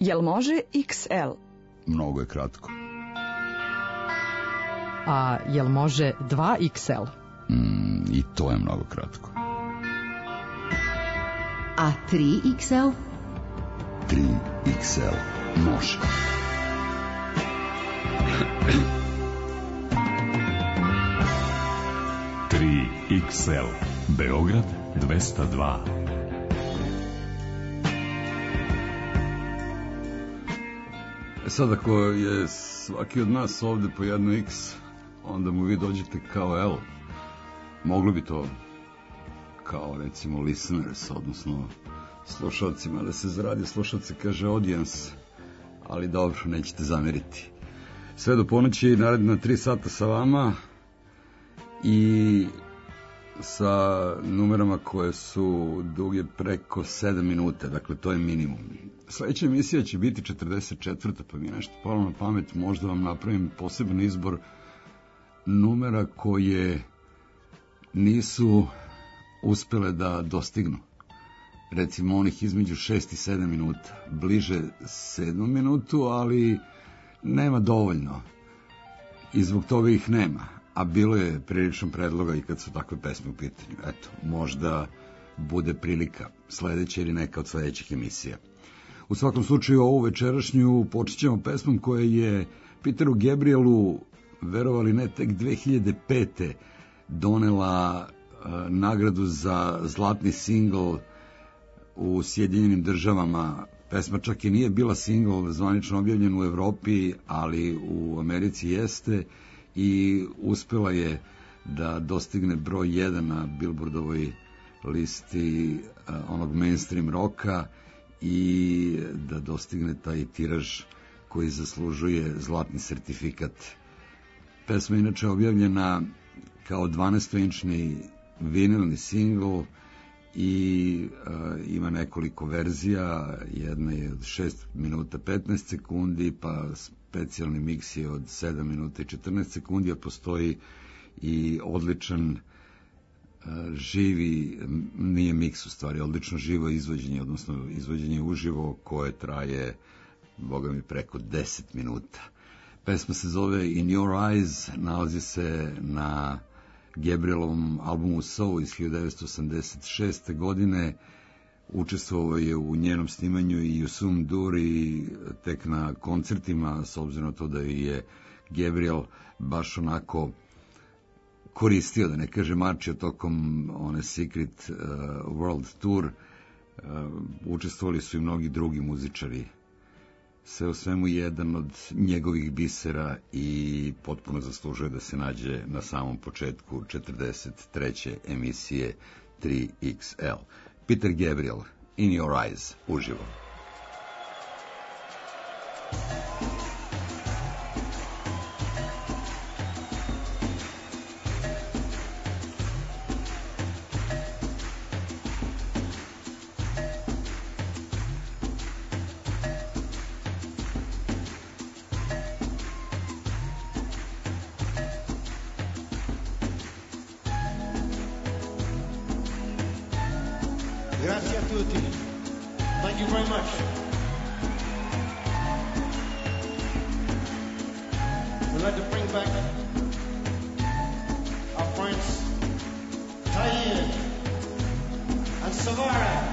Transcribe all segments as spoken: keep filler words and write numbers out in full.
Jel može iks el? Mnogo je kratko. A jel može dva iks el? Mm, I to je mnogo kratko. A tri iks el? tri iks el može. tri iks el Beograd dvesta dva. Sad ako je svaki od nas ovde po jedno X, onda mu vi dođete kao L. Moglo bi to kao recimo listeners, odnosno slušalcima, da se za radio slušalce kaže audience, ali dobro, nećete zameriti. Sve do ponoći, naredna tri sata sa vama i sa numerama koje su duge preko sedam minuta, dakle to je minimum. Sledeća emisija će biti četrdeset četvrta, pa mi je nešto palo na pamet, možda vam napravim poseban izbor numera koje nisu uspele da dostignu. Recimo onih između šest i sedam minuta, bliže sedmom minutu, ali nema dovoljno i zbog toga ih nema, a bilo je prilično predloga i kad su takve pesme u pitanju. Eto, možda bude prilika sledeća ili neka od sledećih emisija. U svakom slučaju ovu večerašnju počet ćemo pesmom koja je Peteru Gabrielu, verovali ne, tek dve hiljade pete donela uh, nagradu za zlatni singl u Sjedinjenim državama. Pesma čak i nije bila singl zvanično objavljen u Evropi, ali u Americi jeste i uspela je da dostigne broj jedan na Billboardovoj listi uh, onog mainstream roka i da dostigne taj tiraž koji zaslužuje zlatni sertifikat. Pesma je inače objavljena kao dvanaestoinčni vinilni singl i uh, ima nekoliko verzija, jedna je od šest minuta petnaest sekundi, pa specijalni miks je od sedam minuta i četrnaest sekundi, a postoji i odličan živi, nije miks u stvari, odlično živo izvođenje, odnosno izvođenje uživo koje traje, boga mi, preko deset minuta. Pesma se zove In Your Eyes, nalazi se na Gabrielovom albumu So iz hiljadu devetsto osamdeset šeste. godine. Učestvovao je u njenom snimanju i Yusum Duri tek na koncertima, s obzirom na to da je Gabriel baš onako koristio, da ne kaže marčio tokom one Secret uh, World Tour. Uh, učestvovali su i mnogi drugi muzičari. Sve u svemu jedan od njegovih bisera i potpuno zaslužuje da se nađe na samom početku četrdeset treće emisije tri iks el. Peter Gabriel, In Your Eyes, uživo. Grazie a tutti. Thank you very much. We'd like to bring back our friends Taïd and Savara.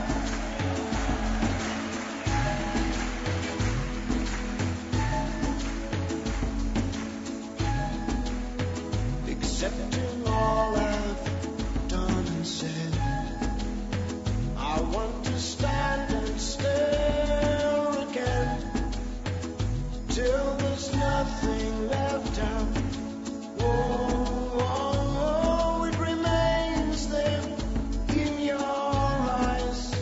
Accepting all I've done and said, I want to stand and stare again till there's nothing left out. Oh, oh, oh, it remains there in your eyes.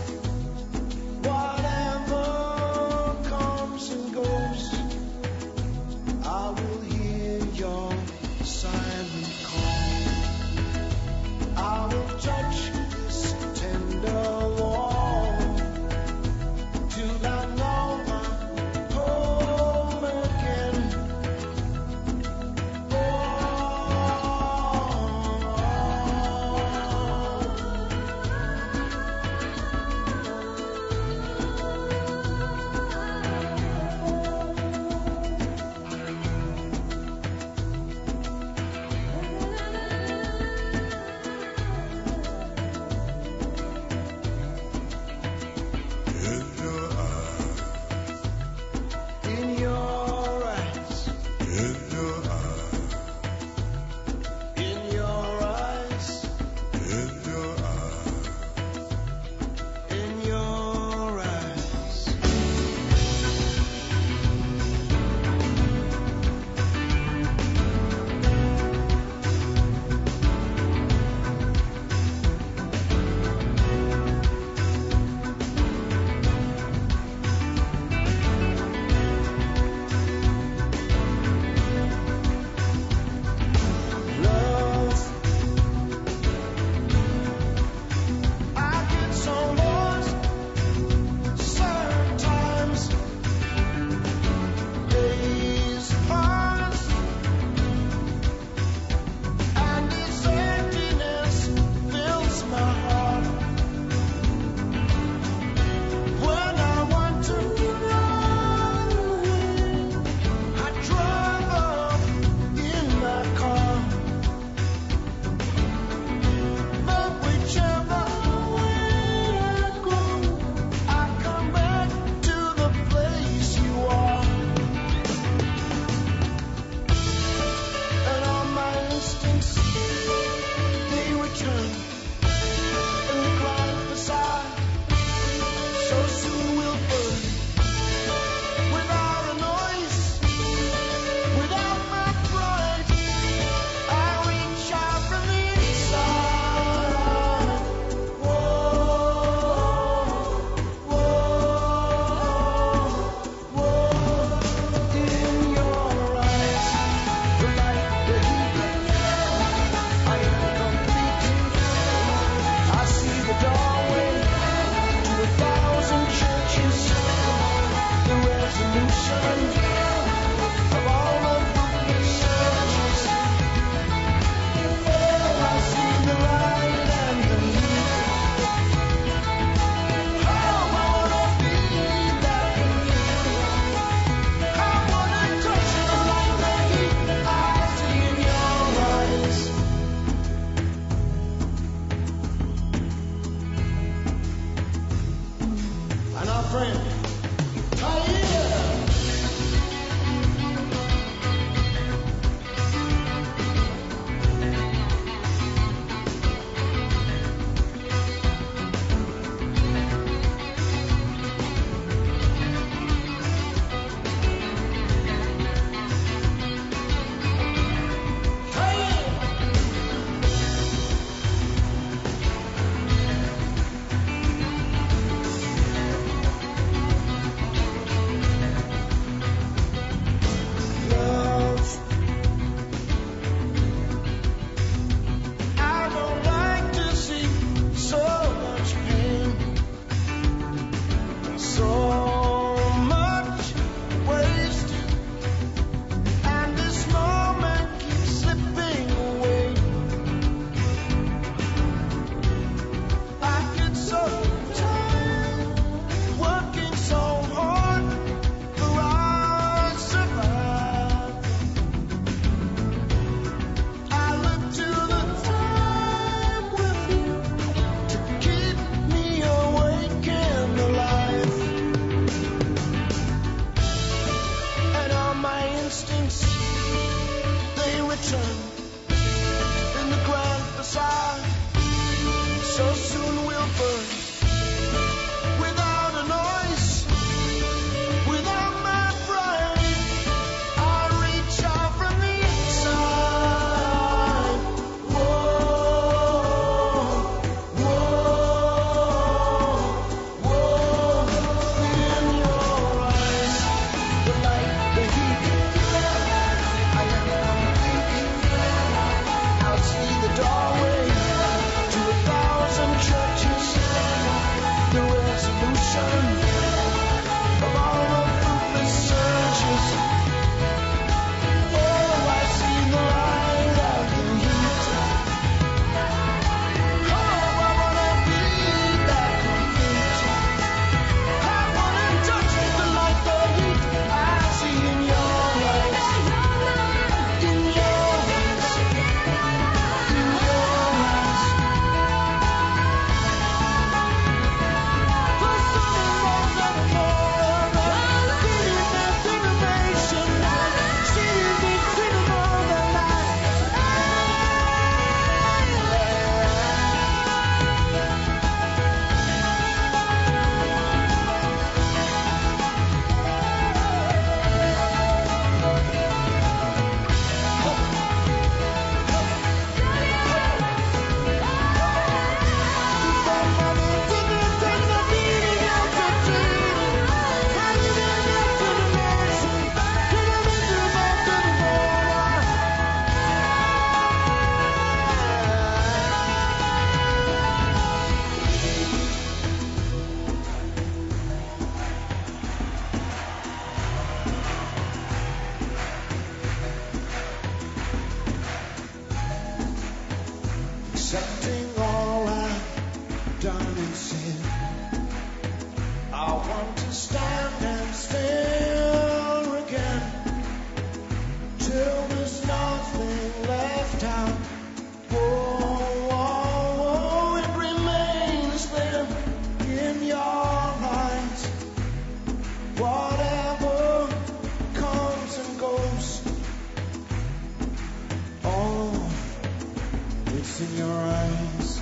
It's in your eyes.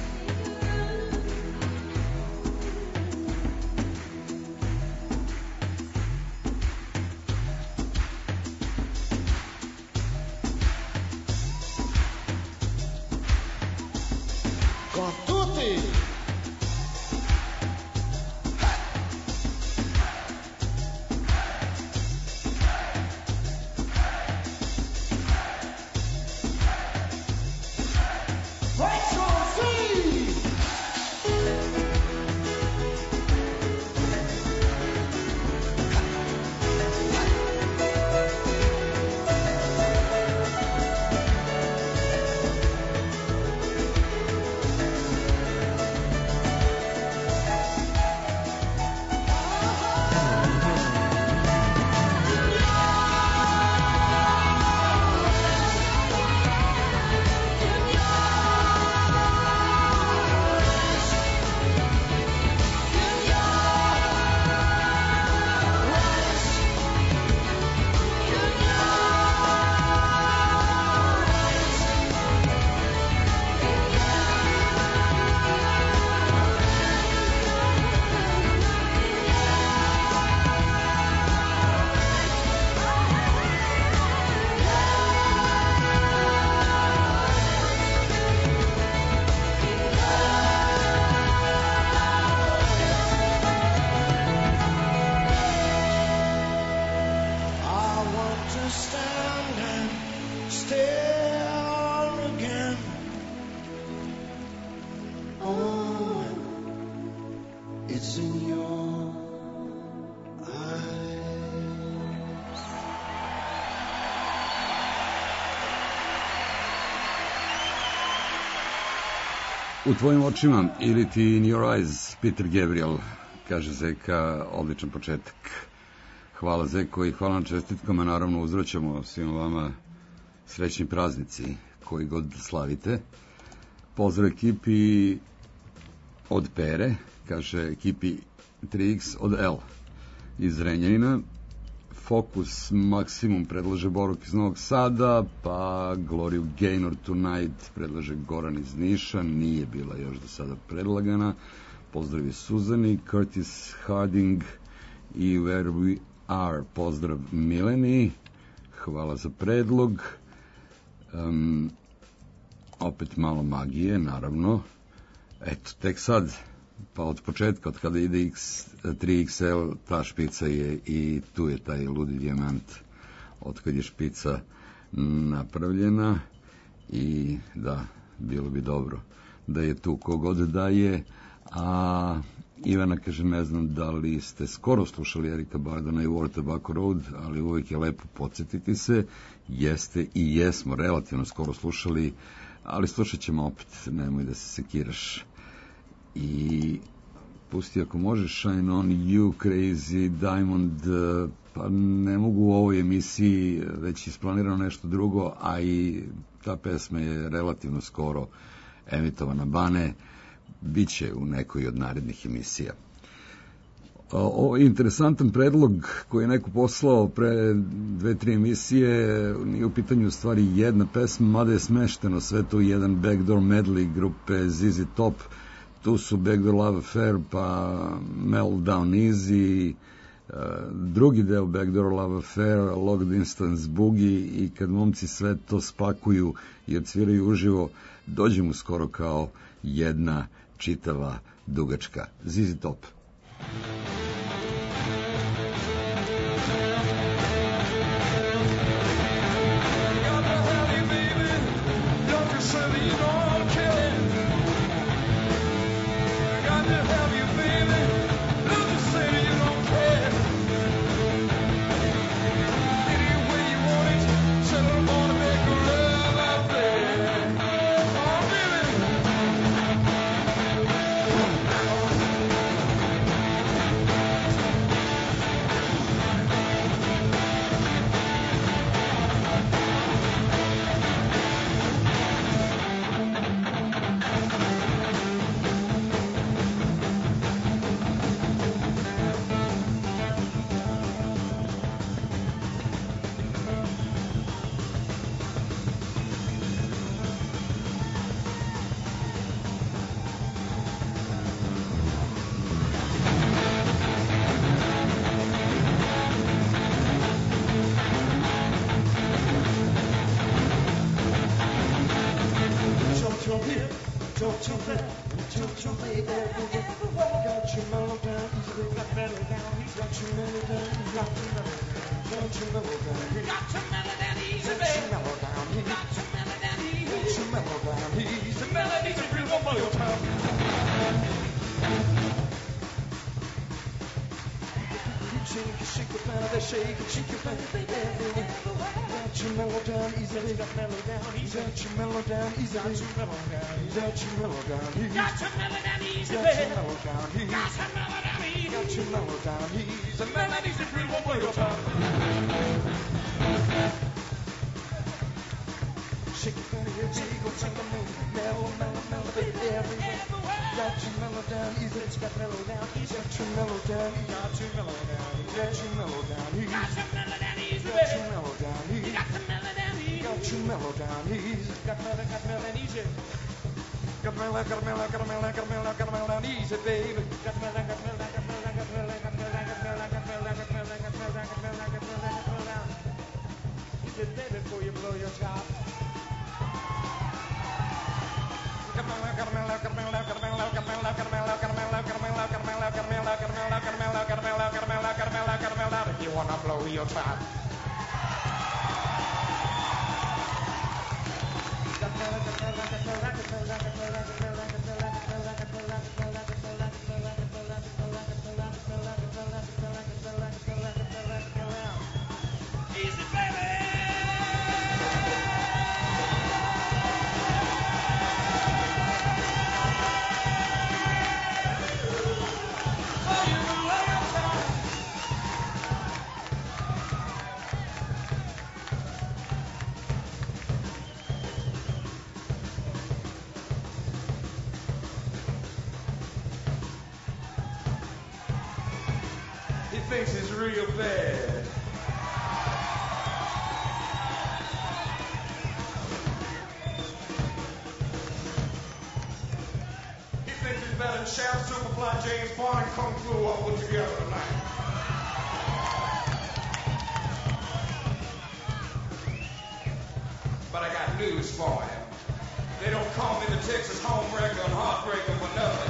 Con tutti. U tvojim očima ili ti in your eyes, Peter Gabriel, kaže Zeka, odličan početak. Hvala Zeko i hvala na čestitkama, naravno uzvraćamo svima vama srećni praznici koji god slavite. Pozdrav ekipi od Pere, kaže ekipi tri iks od L iz Renjanina. Focus Maksimum predlaže Boruk iz Novog Sada, pa Gloria Gaynor Tonight predlaže Goran iz Niša, nije bila još do sada predlagana. Pozdrav je Suzani, Curtis Harding i Where We Are, pozdrav Mileni, hvala za predlog. Um, opet malo magije, naravno. Eto, tek sad, pa od početka, od kada ide X, tri iks el, ta špica je i tu je taj ludi dijamant od kad je špica napravljena i da, bilo bi dobro da je tu kogod da je. A Ivana kaže, ne znam da li ste skoro slušali Erika Bardana i War Tobacco Road, ali uvijek je lepo podsjetiti se. Jeste i jesmo relativno skoro slušali, ali slušat ćemo opet, nemoj da se sekiraš. I pusti ako možeš Shine On You, Crazy Diamond, pa ne mogu u ovoj emisiji, već isplanirano nešto drugo, a i ta pesma je relativno skoro emitovana. Bane, bit će u nekoj od narednih emisija. Ovo je interesantan predlog koji je neko poslao pre dve, tri emisije. Nije u pitanju u stvari jedna pesma, mada je smešteno sve to jedan backdoor medley grupe Z Z Top. Tu su Backdoor Love Affair, pa Meltdown Easy, drugi deo Backdoor Love Affair, Logged Instance Boogie, i kad momci sve to spakuju i odsviraju uživo, dođe mu skoro kao jedna čitava dugačka. Z Z Top. Thank baby, everywhere. Got you mellow down easy, got mellow down easy, got you mellow down easy, got you mellow down, got you mellow down easy, got you mellow down easy, got you mellow down easy, got you mellow down easy, got you mellow down easy. The melodies are real for your tongue. Shake, shake the planet, shake, shake your planet, baby, everywhere. Got you mellow down easily, got mellow down easy, got you mellow down easy, got you mellow down easy, got you mellow down easy, got you mellow down easy, got you mellow down easy, got you mellow down easy, got you mellow down easy. The melodies are real for your tongue. Shake your planet, shake, go take the moon, mellow, mellow, mellow, baby, everywhere. Got you mellow down easy, it's got mellow down easy, got you mellow down easy, got you mellow down easy, got you mellow down easy, got you mellow down easy, got you mellow down easy, got you mellow down easy, got you mellow down easy, got mellow, got mellow easy, got mellow, got mellow, got mellow, got mellow, got mellow down easy, baby, got mellow, got mellow, got mellow, got mellow, got mellow, got mellow, got mellow, got mellow, got mellow, got mellow, got mellow, got mellow down. Easy, baby, before you blow your top. If you wanna blow your top. Easy, baby. He thinks it's real bad. He thinks it's better than Sheriff Superfly, James Bond, and Kung Fu all put together tonight. But I got news for him. They don't call me the Texas homewrecker and heartbreaker for nothing.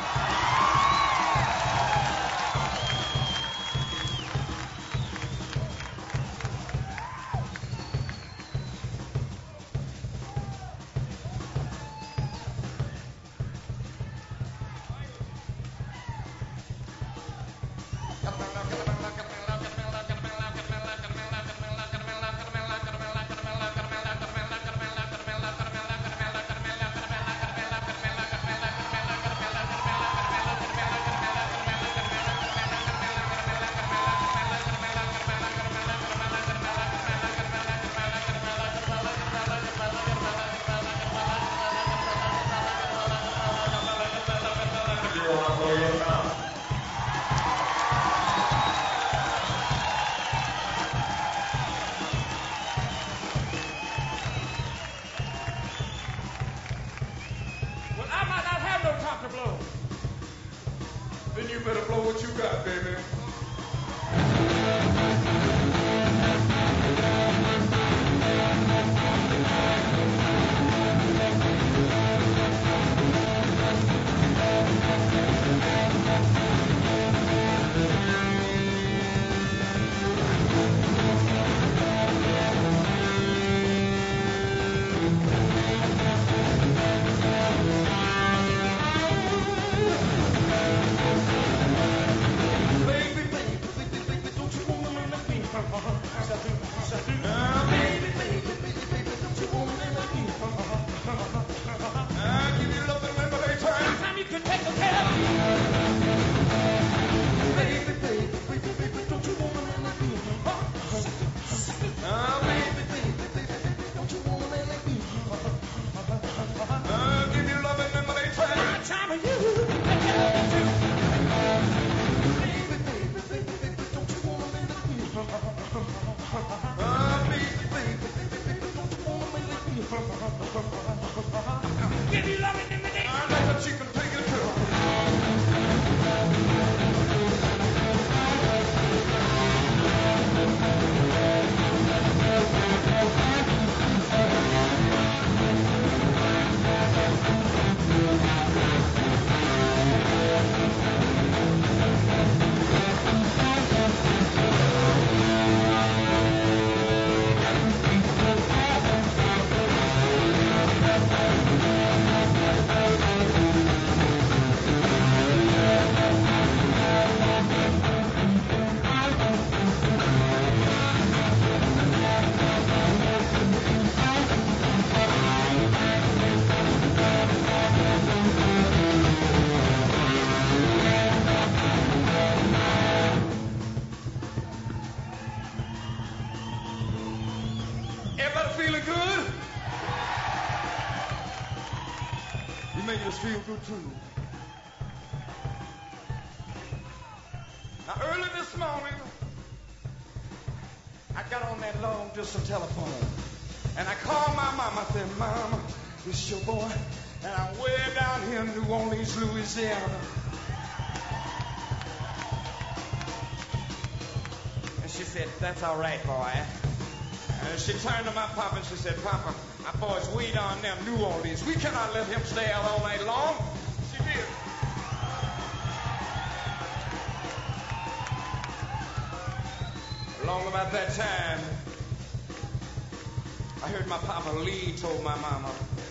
Then you better blow what you got, baby. Late feeling good? You make us feel good too. Now early this morning, I got on that long distance telephone and I called my mama. I said, Mama, this is your boy, and I'm way down here in New Orleans, Louisiana. And she said, that's all right, boy. And she turned to my papa and she said, Papa, my boy's way down there in New Orleans. We cannot let him stay out all night long. She did. Along about that time, I heard my Papa Lee told my mama.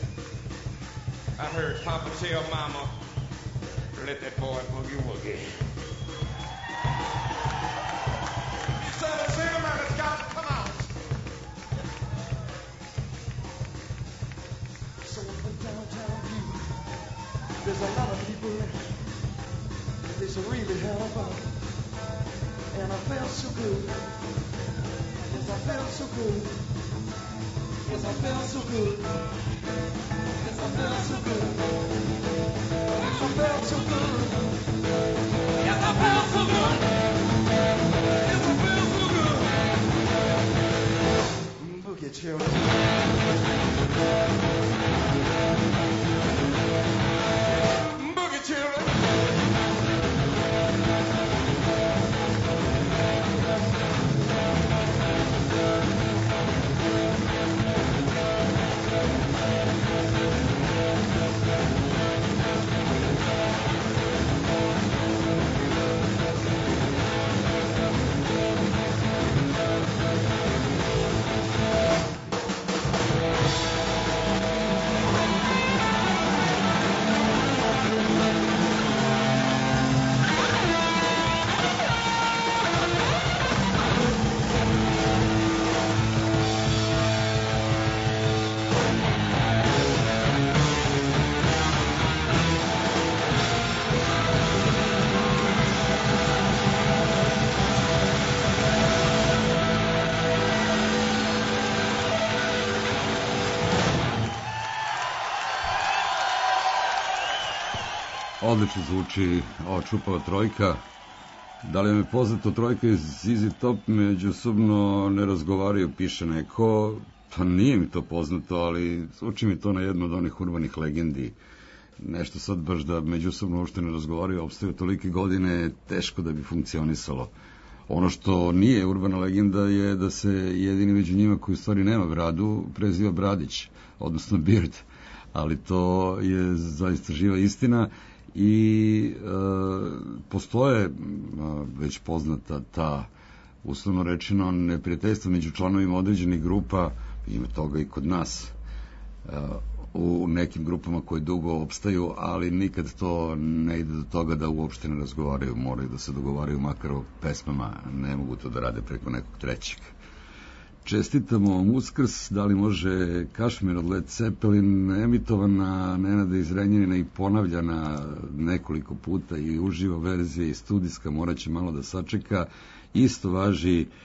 I heard Papa tell Mama, let that boy boogie woogie. He said, a single man has got to come out. So I went downtown view. There's a lot of people that they should really help out. And I felt so good. Yes, I felt so good. Yes, I felt so good. Yes, I felt so good. Yes, I felt so good. Yes, I felt so good. Yes, I felt so good. Boogie children. Boogie children. Odlično zvuči ova čupava trojka. Da li vam je poznato, trojka iz Z Z Top međusobno ne razgovaraju, piše neko. Pa nije mi to poznato, ali zvuči mi to na jednu od onih urbanih legendi. Nešto sad baš da međusobno uopšte ne razgovaraju, opstaju tolike godine, teško da bi funkcionisalo. Ono što nije urbana legenda je da se jedini među njima koji u stvari nema bradu preziva Bradić, odnosno Beard, ali to je zaista živa istina. I e, postoje e, već poznata ta, uslovno rečeno, neprijateljstva među članovima određenih grupa, ima toga i kod nas, e, u nekim grupama koje dugo opstaju, ali nikad to ne ide do toga da uopšte ne razgovaraju, moraju da se dogovaraju makar o pesmama, ne mogu to da rade preko nekog trećeg. Čestitamo vam Uskrs, da li može Kašmir od Led Zeppelin, emitovana Nenada iz Renjanina i ponavljana nekoliko puta i uživa verzija i studijska, morat će malo da sačeka. Isto važi e,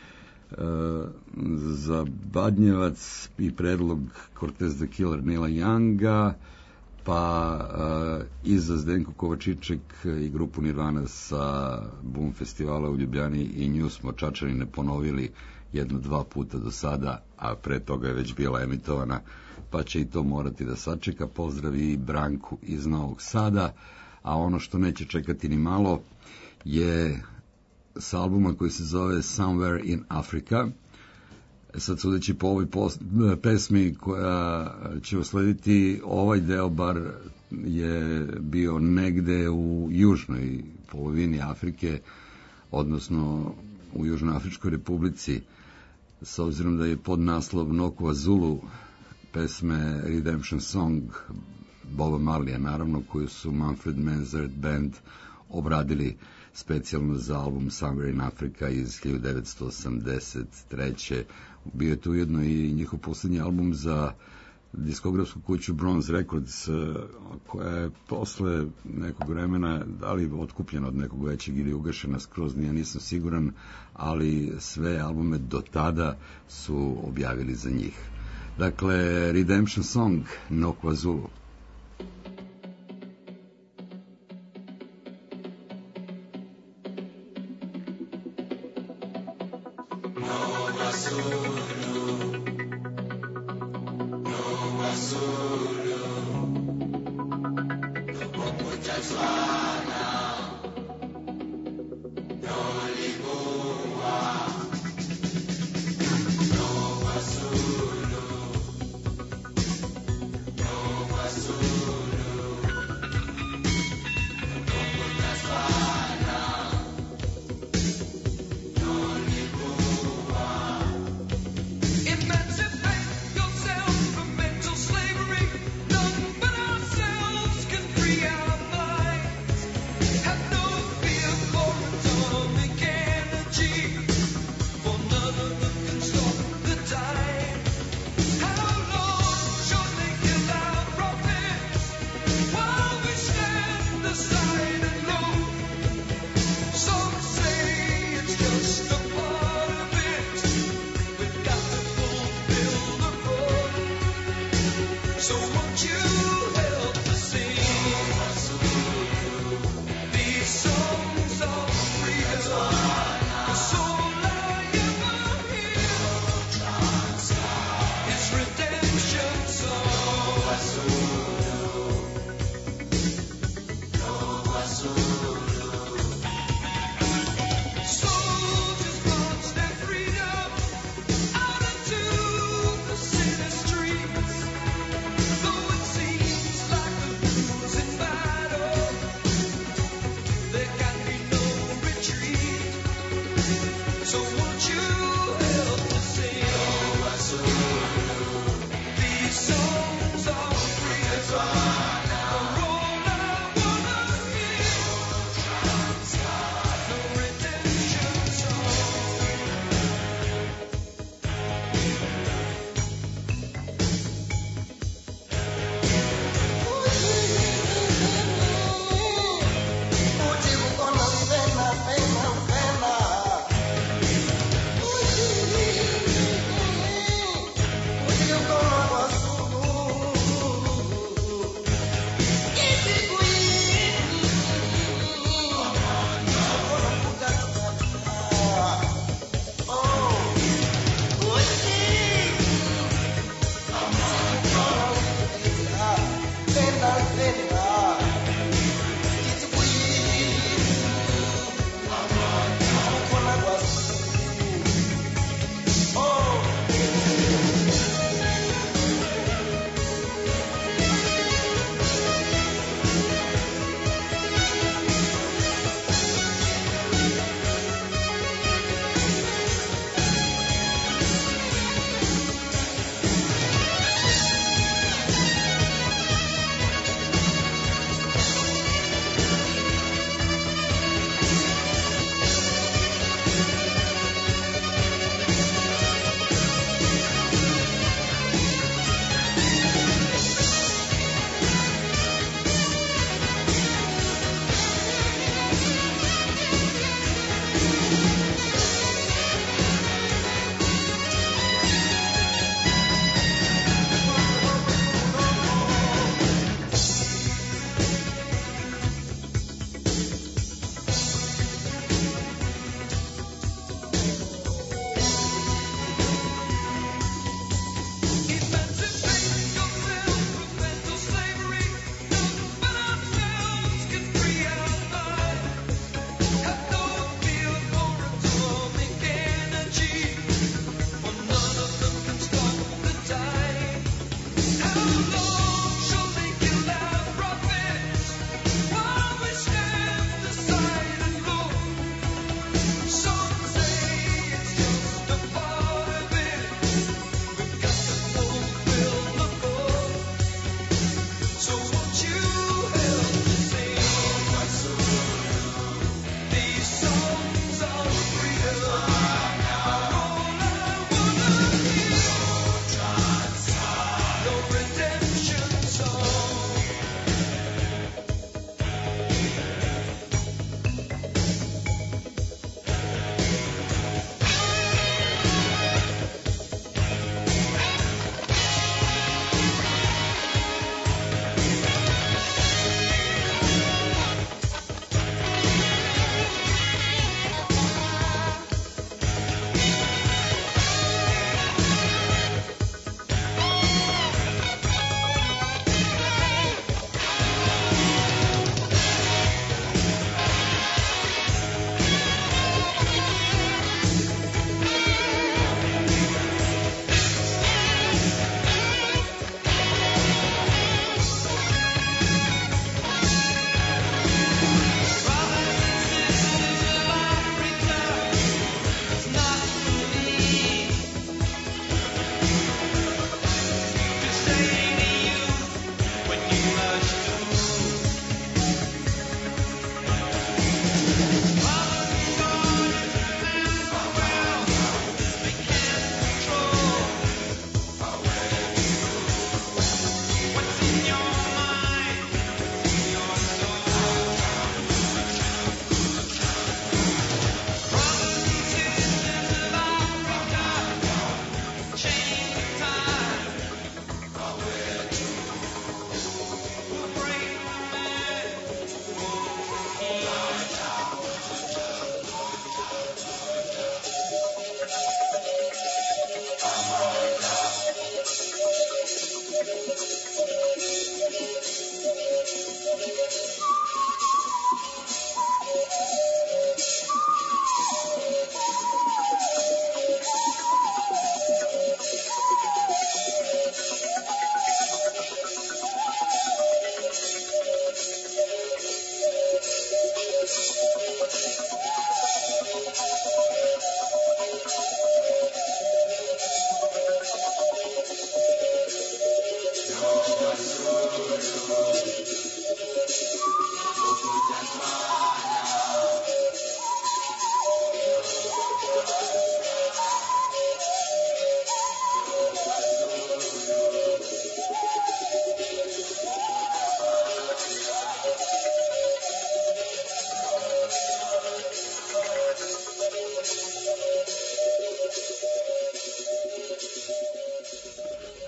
za Badnjevac i predlog Cortez the Killer Nila Younga, pa e, i za Zdenko Kovačiček i grupu Nirvana sa Boom festivala u Ljubljani, i nju smo Čačani ne ponovili jedno dva puta do sada, a pre toga je već bila emitovana, pa će i to morati da sačeka. Pozdravi Branku iz Novog Sada. A ono što neće čekati ni malo je s albuma koji se zove Somewhere in Africa. Sad, sudeći po ovoj pesmi koja će uslediti, ovaj deo bar je bio negde u južnoj polovini Afrike, odnosno u Južnoafričkoj republici, s obzirom da je pod naslov Nokova Zulu pesme Redemption Song Boba Marleya, naravno, koju su Manfred Mann's Earth Band obradili specijalno za album Somewhere in Africa iz hiljadu devetsto osamdeset treće. Bio je tu ujedno i njihov poslednji album za diskografsku kuću Bronze Records, koja je posle nekog vremena, da li otkupljena od nekog većeg ili ugašena skroz, nije, nisam siguran, ali sve albume do tada su objavili za njih. Dakle, Redemption Song, No KwaZulu. Emancipate yourself from mental slavery.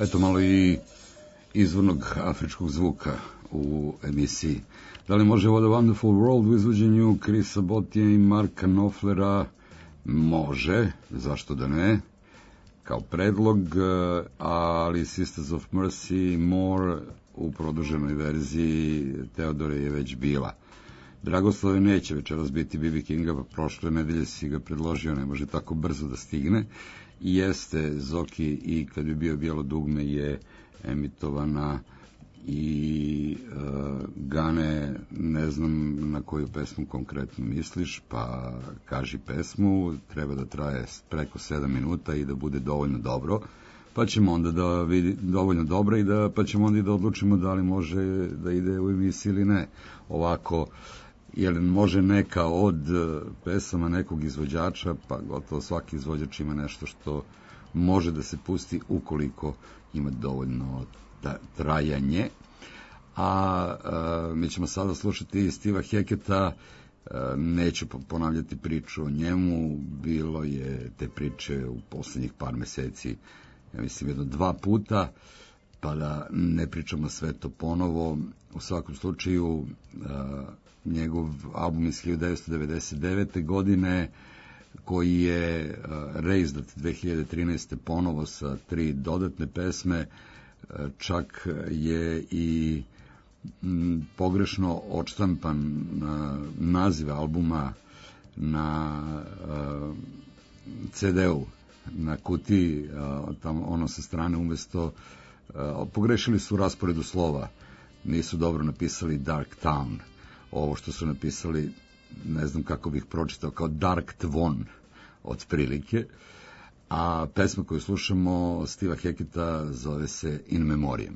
Eto malo i izvornog afričkog zvuka u emisiji. Da li može What a Wonderful World u izvođenju Chrisa Botija i Marka Knopflera? Može, zašto da ne, kao predlog, ali Sisters of Mercy More u produženoj verziji Teodore je već bila. Dragoslave neće večeras biti B B Kinga, pa prošle nedelje si ga predložio, ne može tako brzo da stigne. I jeste Zoki i kad bi bio Bijelo dugme je emitovana i uh, Gane, ne znam na koju pesmu konkretno misliš, pa kaži pesmu, treba da traje preko sedam minuta i da bude dovoljno dobro, pa ćemo onda da vidi dovoljno dobro i da, pa ćemo onda i da odlučimo da li može da ide u emisiji ili ne. Ovako, jer može neka od pesama nekog izvođača, pa gotovo svaki izvođač ima nešto što može da se pusti ukoliko ima dovoljno trajanje. A, a mi ćemo sada slušati Steva Hacketta, a, neću ponavljati priču o njemu, bilo je te priče u poslednjih par meseci, ja mislim jedno dva puta, pa da ne pričamo sve to ponovo. U svakom slučaju, a, njegov album iz hiljadu devetsto devedeset devete. godine, koji je uh, reizdat dve hiljade trinaeste. ponovo sa tri dodatne pesme, uh, čak je i m, pogrešno odštampan uh, naziv albuma na uh, ce de-u, na kutiji, uh, tamo ono sa strane umesto, uh, pogrešili su u rasporedu slova, nisu dobro napisali Dark Town, ovo što su napisali, ne znam kako bih pročitao, kao Dark Tvon, otprilike, a pesma koju slušamo Steva Hacketta zove se In Memoriam.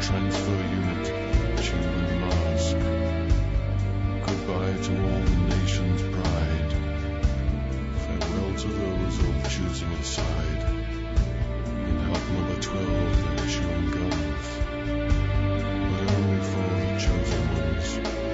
transfer unit, tube and mask. Goodbye to all the nation's pride. Farewell to those of choosing a side. In hut number twelve they're issuing guns, but only for the chosen ones.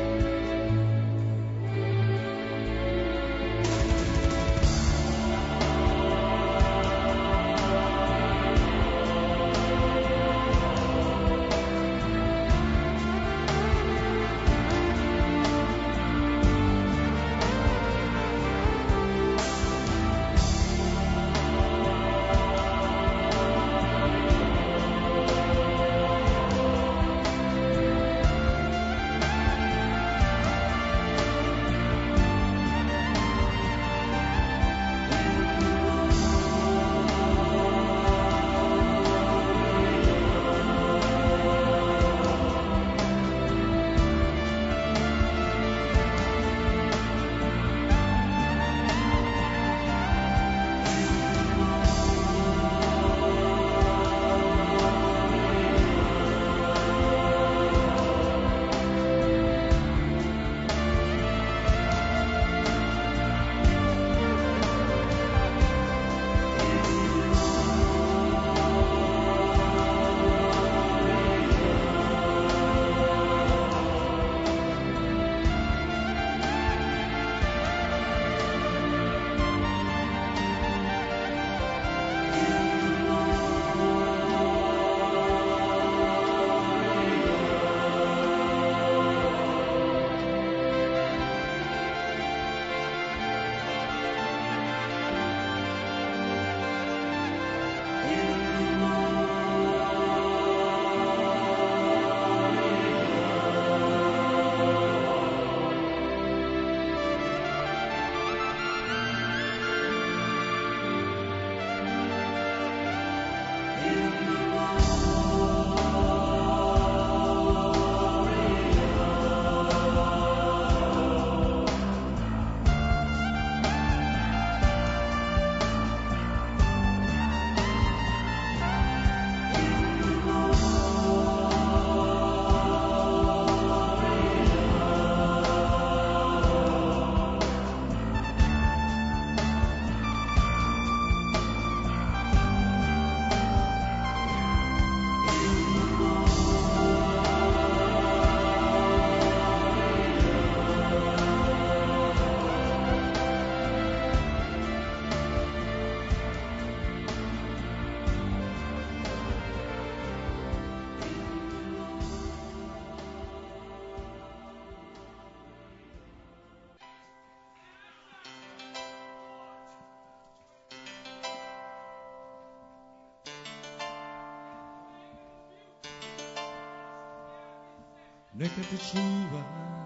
Neka te čuva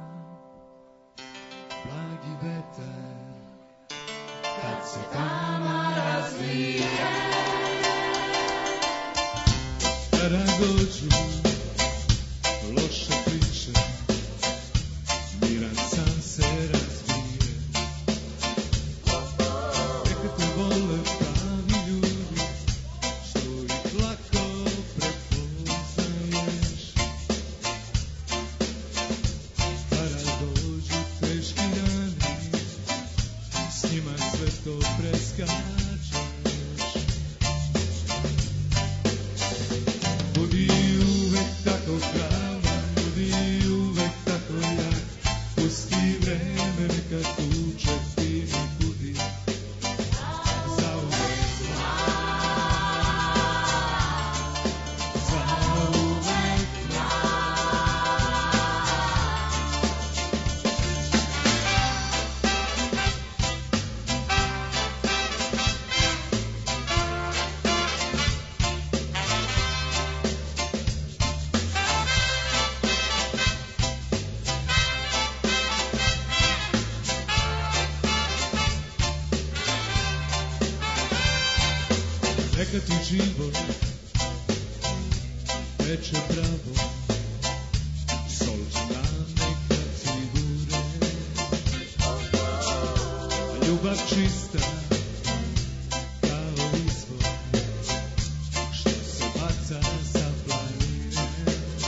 blagi vetar kad se tama razlije. Kada dođu loše priče, miran san se razvije. Neka te vole pravi ljudi, što ih lako prepoznaješ. Kada dođu teški dani, s njima sve to preskačeš. Budi uvek tako hrabar, budi uvek tako jak, pusti vreme neka tuče ti ne budi. Zauvek zauvek neka ti život teče pravo, solčna neka cigure, a ljubav čista kao izvor što se baca sa planine.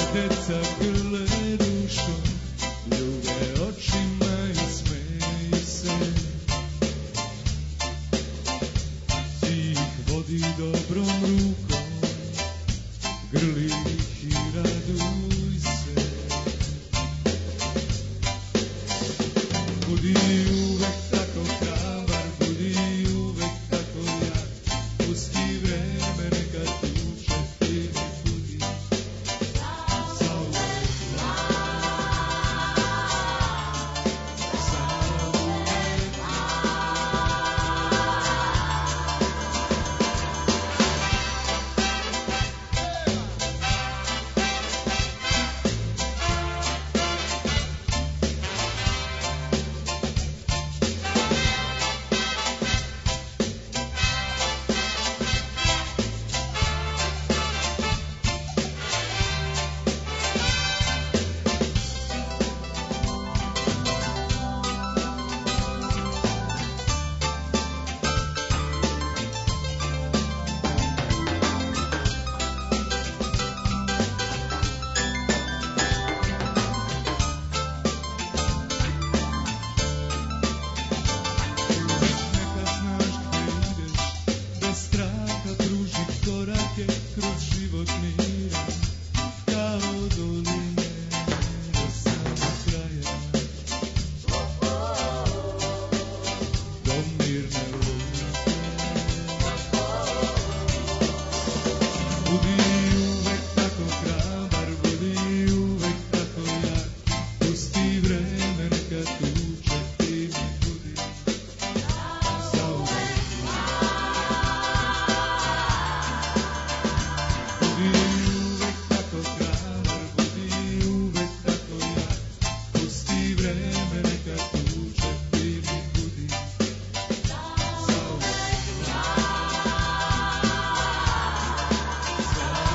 deca grle dušom, ljube očima i smeju se. Ti ih vodi dobrom rukom, grli ih i raduj se. Budi uvek tako hrabar, budi uvek tako jak, pusti vreme neka tuče, ti mi budi zauvek mlad, zauvek mlad.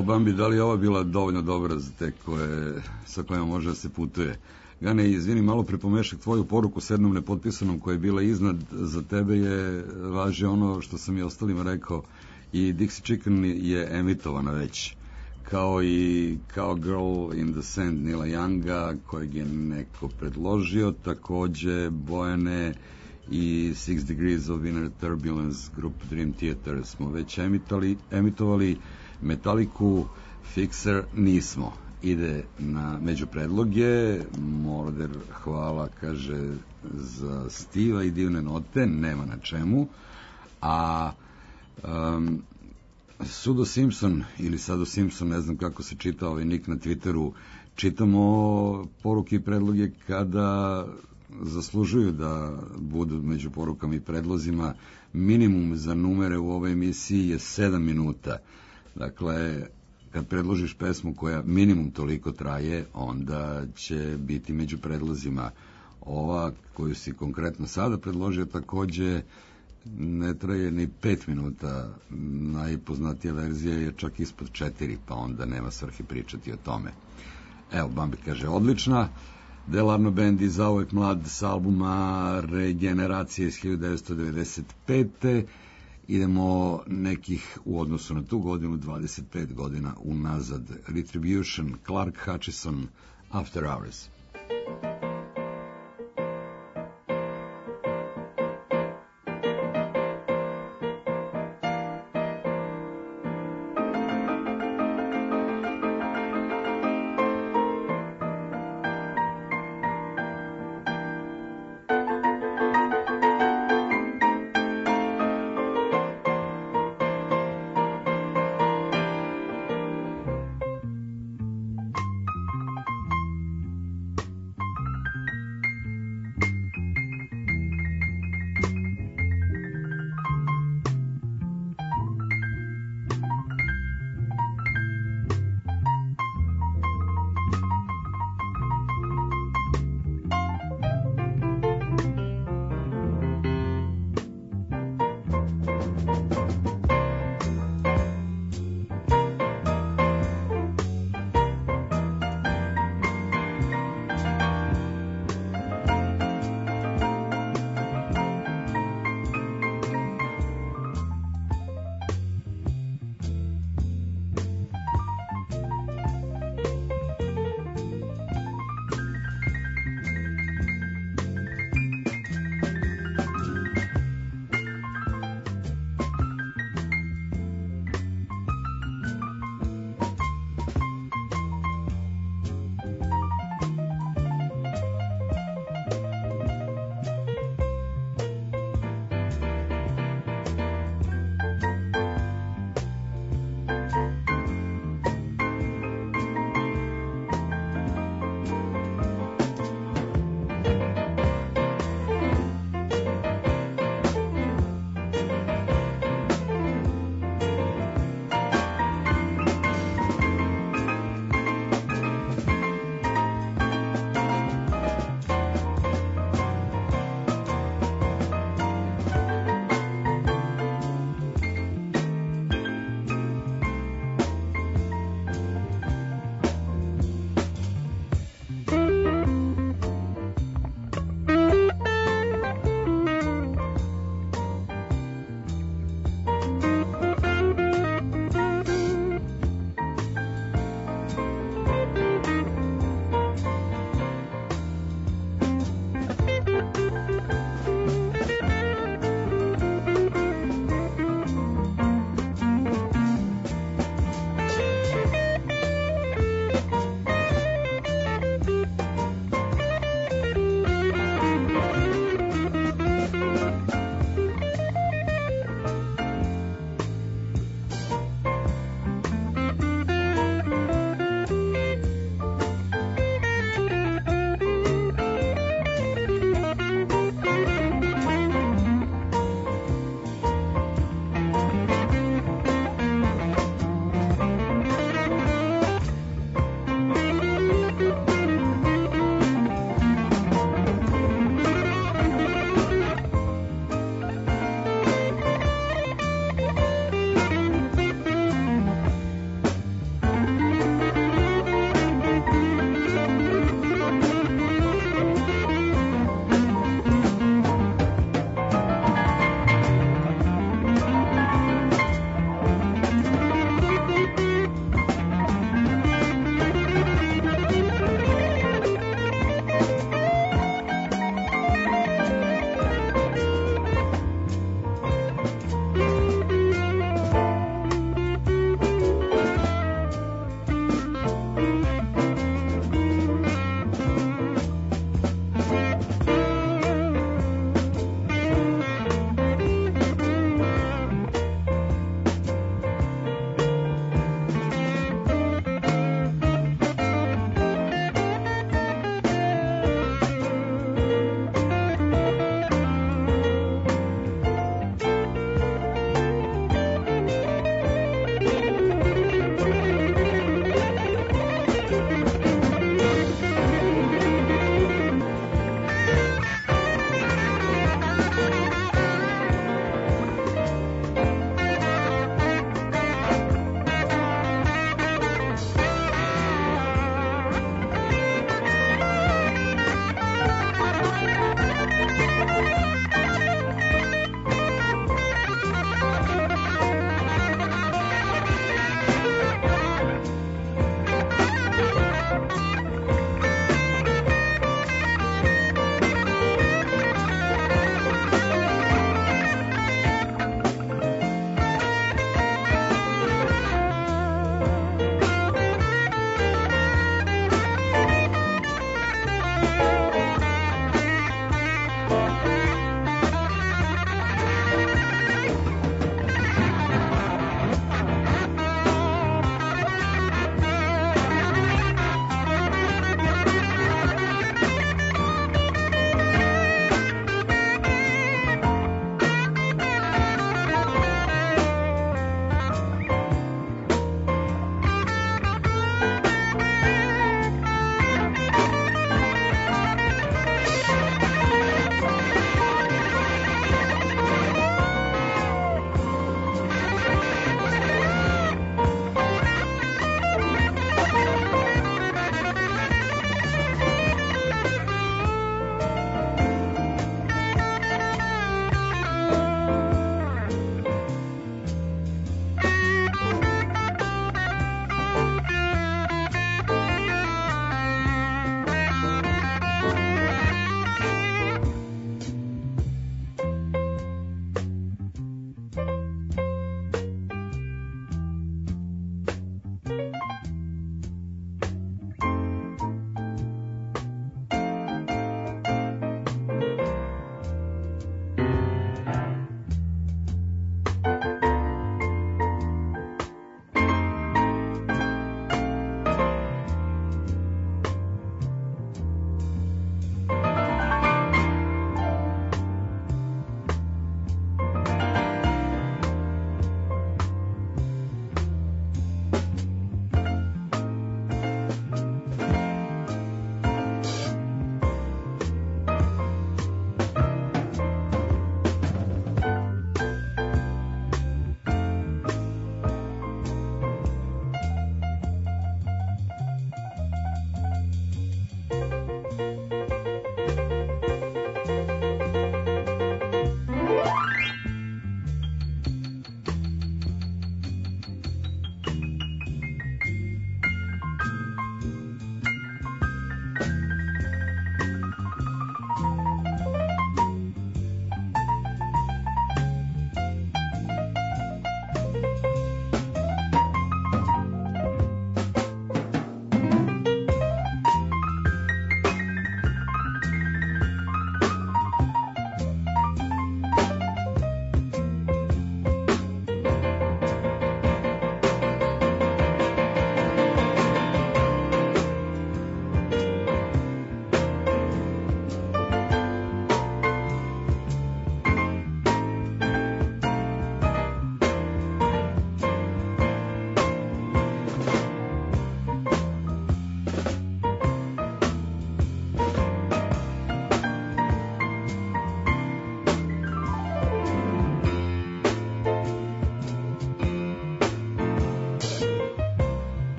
Evo, Bambi, da li je ova bila dovoljno dobra za te koje, sa kojima može da se putuje? Gane, izvini, malo prepomešak tvoju poruku s jednom nepotpisanom koja je bila iznad, za tebe je važi ono što sam i ostalima rekao, i Dixie Chicken je emitovana već, kao i kao Girl in the Sand Nila Younga, kojeg je neko predložio, takođe Bojane i Six Degrees of Inner Turbulence, grup Dream Theater smo već emitali, emitovali, Metaliku, Fixer nismo. Ide na među predloge, Morder, hvala, kaže, za Stiva i divne note, nema na čemu, a um, Sudo Simpson, ili Sado Simpson, ne znam kako se čita ovaj nik na Twitteru, čitamo poruke i predloge kada zaslužuju da budu među porukama i predlozima. Minimum za numere u ovoj emisiji je sedam minuta. Dakle, kad predložiš pesmu koja minimum toliko traje, onda će biti među predlozima. Ova koju si konkretno sada predložio takođe ne traje ni pet minuta. Najpoznatija verzija je čak ispod četiri, pa onda nema svrhe pričati o tome. Evo, Bambi kaže, odlična. Delarno band iz zauvek mlad s albuma Regeneracije iz hiljadu devetsto devedeset pete. Idemo nekih u odnosu na tu godinu dvadeset pet godina unazad. Retribution, Clark Hutchison, After Hours.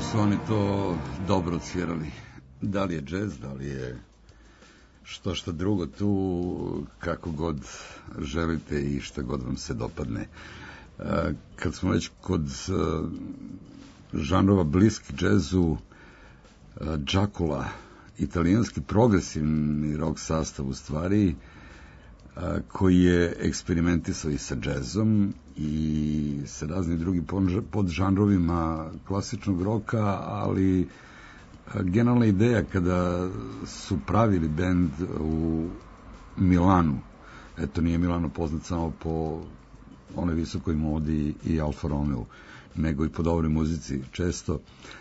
su oni to dobro odsvirali. Da li je džez, da li je što što drugo tu, kako god želite i šta god vam se dopadne. Kad smo već kod žanrova bliski džezu, Džakula, italijanski progresivni rock sastav u stvari, koji je eksperimentisao i sa džezom i sa raznim drugim podžanrovima klasičnog roka, ali generalna ideja kada su pravili bend u Milanu, eto nije Milano poznat samo po onoj visokoj modi i Alfa Romeo, nego i po dobroj muzici često,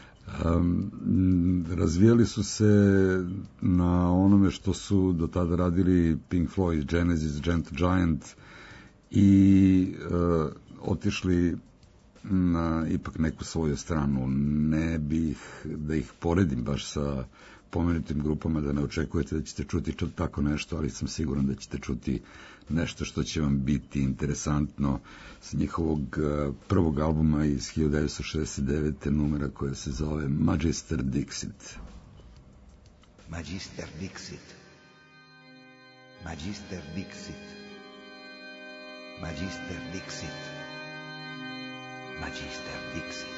Um, razvijali su se na onome što su do tada radili Pink Floyd, Genesis, Gentle Giant i uh, otišli na ipak neku svoju stranu. Ne bih da ih poredim baš sa pomenutim grupama, da ne očekujete da ćete čuti tako nešto, ali sam siguran da ćete čuti nešto što će vam biti interesantno s njihovog prvog albuma iz hiljadu devetsto šezdeset devete numera koja se zove Magister Dixit. Magister Dixit. Magister Dixit. Magister Dixit. Magister Dixit.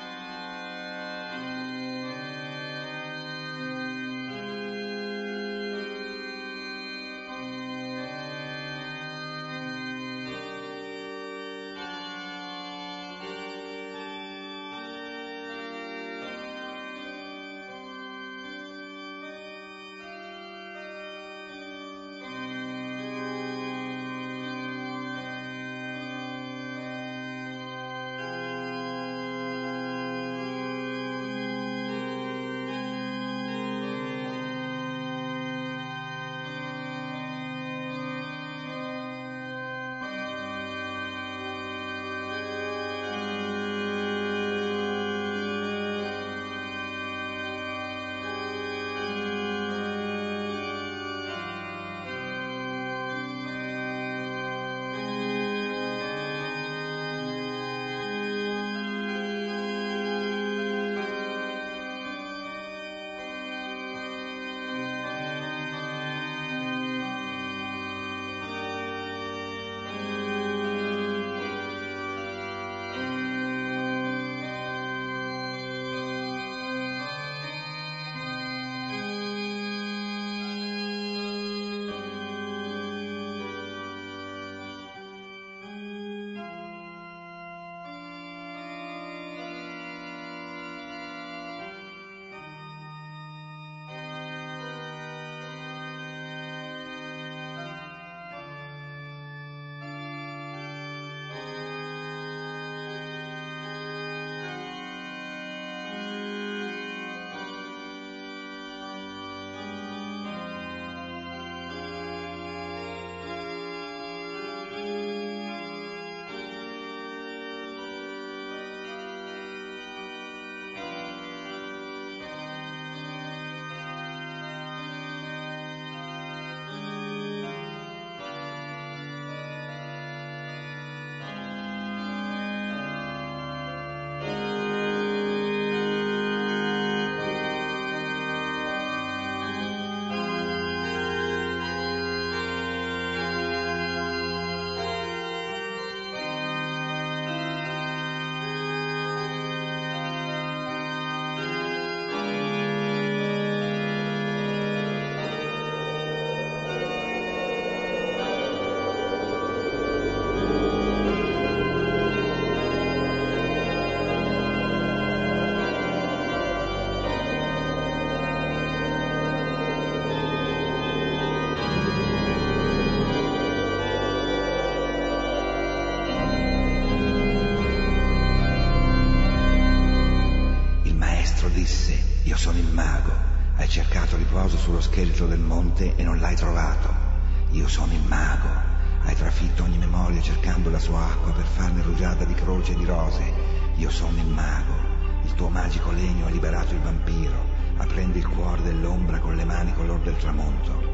Sullo scheletro del monte e non l'hai trovato. Io sono il mago. Hai trafitto ogni memoria cercando la sua acqua per farne rugiada di croce e di rose. Io sono il mago. Il tuo magico legno ha liberato il vampiro, aprendo il cuore dell'ombra con le mani color del tramonto.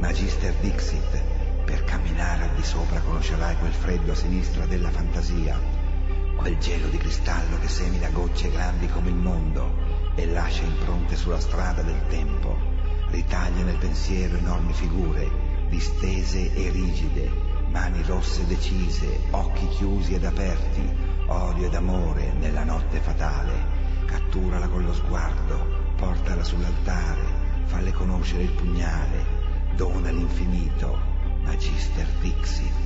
Magister Dixit, per camminare al di sopra conoscerai quel freddo a sinistra della fantasia, quel gelo di cristallo che semina gocce grandi come il mondo e lascia impronte sulla strada del tempo, ritaglia nel pensiero enormi figure, distese e rigide, mani rosse decise, occhi chiusi ed aperti, odio ed amore nella notte fatale. Catturala con lo sguardo, portala sull'altare, falle conoscere il pugnale, dona l'infinito, Magister Dixit.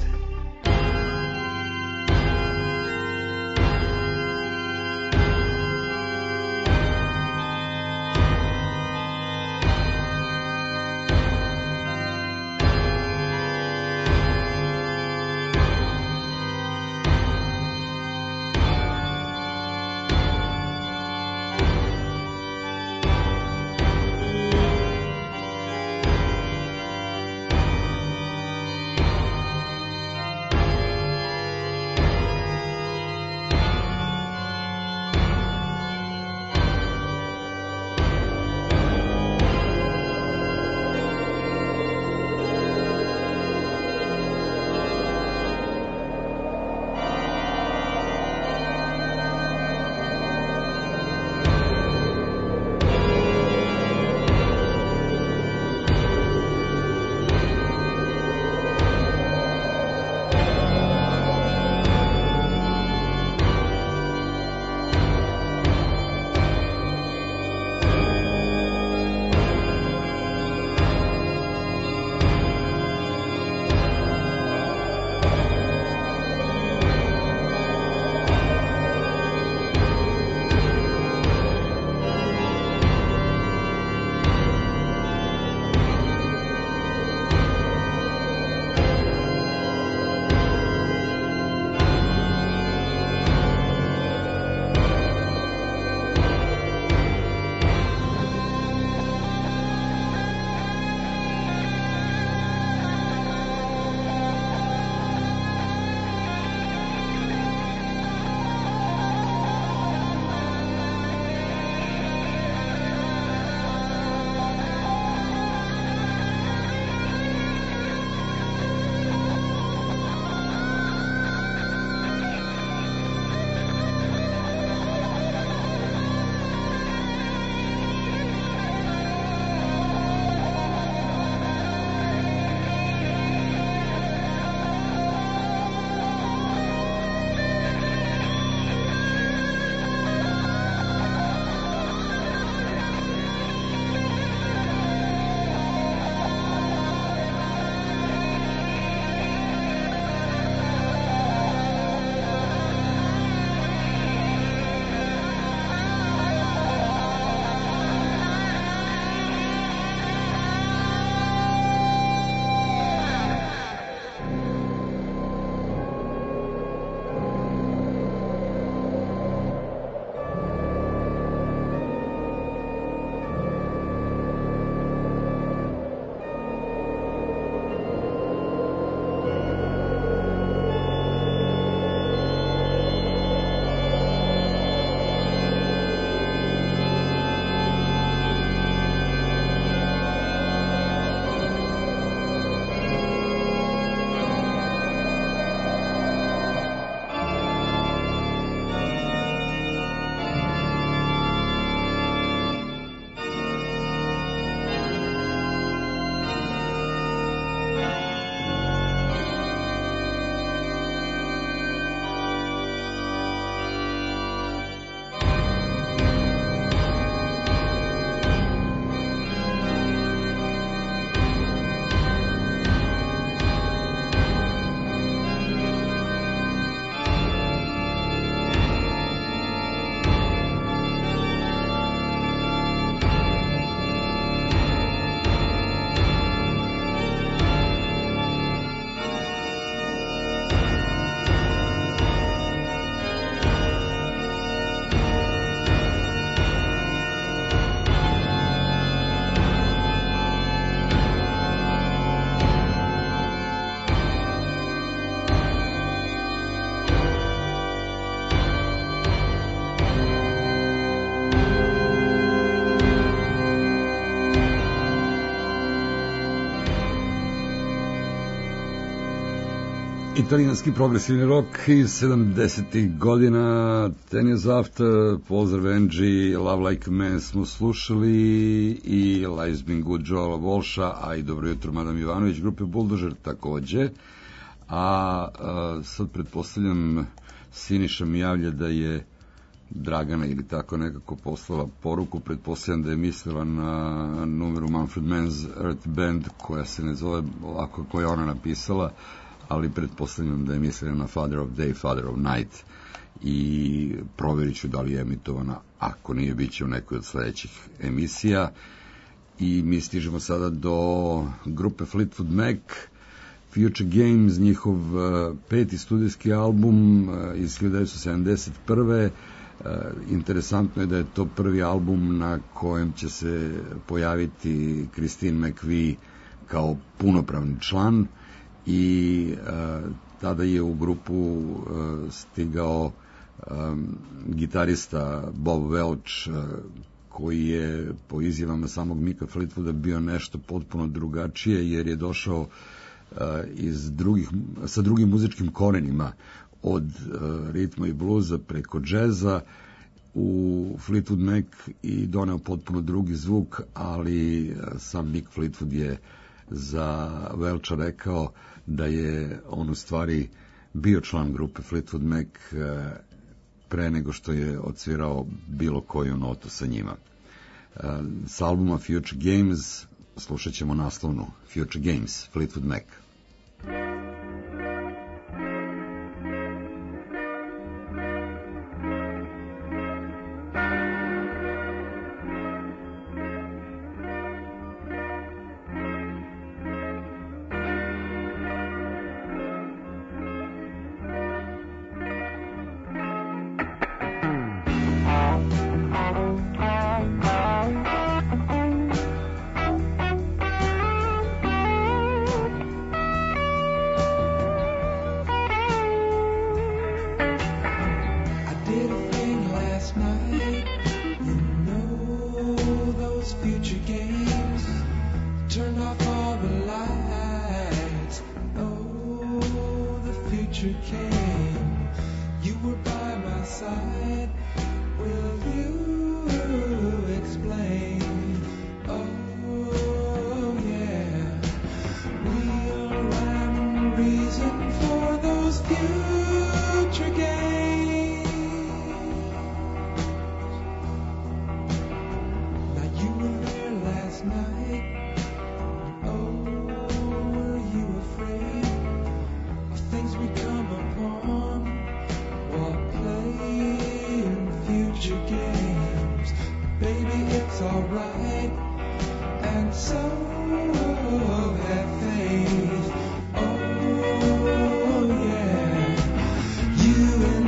Italijanski progresivni rock iz sedamdesetih godina, Ten Years After, pozdrav Angie, Love Like a Man smo slušali i Life's Been Good Joela Walsha, a i Dobro jutro Madam Ivanović, grupe Bulldozer takođe. A, a sad pretpostavljam, Siniša mi javlja da je Dragana ili tako nekako poslala poruku, pretpostavljam da je mislila na numeru Mumford Mann's Earth Band, koja se ne zove ovako koja je ona napisala, ali pretpostavljam da je mislila na Father of Day, Father of Night, i provjerit ću da li je emitovana, ako nije, bit će u nekoj od sledećih emisija. I mi stižemo sada do grupe Fleetwood Mac, Future Games, njihov uh, peti studijski album uh, iz hiljadu devetsto sedamdeset prve. Uh, interesantno je da je to prvi album na kojem će se pojaviti Christine McVie kao punopravni član, i uh, tada je u grupu uh, stigao um, gitarista Bob Welch, uh, koji je po izjavama samog Micka Fleetwooda bio nešto potpuno drugačije, jer je došao uh, iz drugih, sa drugim muzičkim korenima, od uh, ritma i bluza preko džeza u Fleetwood Mac i doneo potpuno drugi zvuk, ali uh, sam Mick Fleetwood je za Welcha rekao da je on u stvari bio član grupe Fleetwood Mac pre nego što je odsvirao bilo koju notu sa njima. S albuma Future Games slušat ćemo naslovnu Future Games, Fleetwood Mac. You and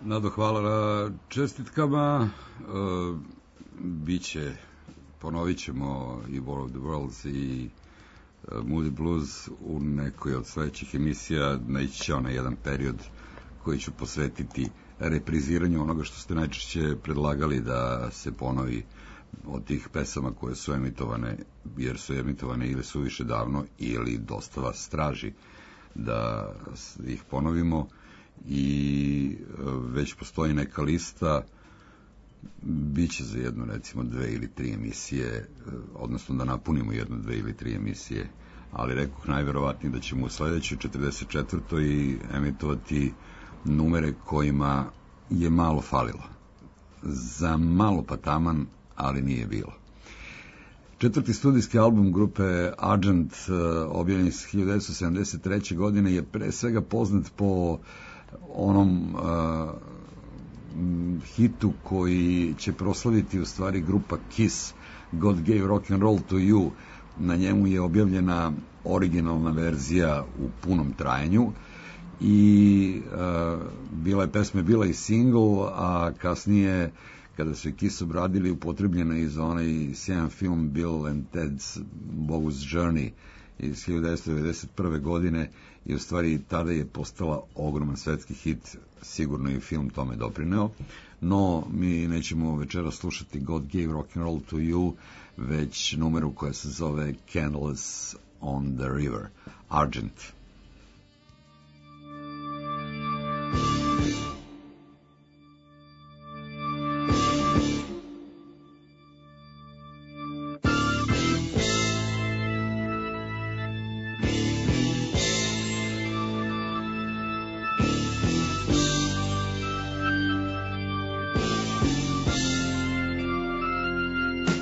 Nado, hvala na čestitkama. Uh, biće, ponovit ćemo i War of the Worlds i uh, Moody Blues u nekoj od sledećih emisija. Naići će onaj jedan period koji ću posvetiti repriziranju onoga što ste najčešće predlagali da se ponovi od tih pesama koje su emitovane, jer su emitovane ili su više davno ili dosta vas traži da ih ponovimo. I već postoji neka lista, biće za jedno recimo dve ili tri emisije, odnosno da napunimo jedno, dve ili tri emisije, ali rekoh najverovatnije da ćemo u sledećoj četrdeset četvrtoj emitovati numere kojima je malo falilo. Za malo pa taman, ali nije bilo. Četvrti studijski album grupe Argent, objavljen iz hiljadu devetsto sedamdeset treće. godine, je pre svega poznat po onom uh, hitu koji će proslaviti u stvari grupa Kiss, God Gave Rock and Roll to You. Na njemu je objavljena originalna verzija u punom trajanju i uh, bila je pesma, bila i single, a kasnije kada su je Kiss obradili, upotrebljena i za onaj sjajan film Bill and Ted's Bogus Journey iz hiljadu devetsto devedeset prve. godine i u stvari tada je postala ogroman svetski hit, sigurno i film tome doprineo. No, mi nećemo večera slušati God Gave Rock and Roll to You, već numeru koja se zove Candles on the River, Argent.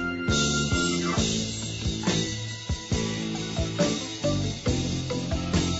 Thank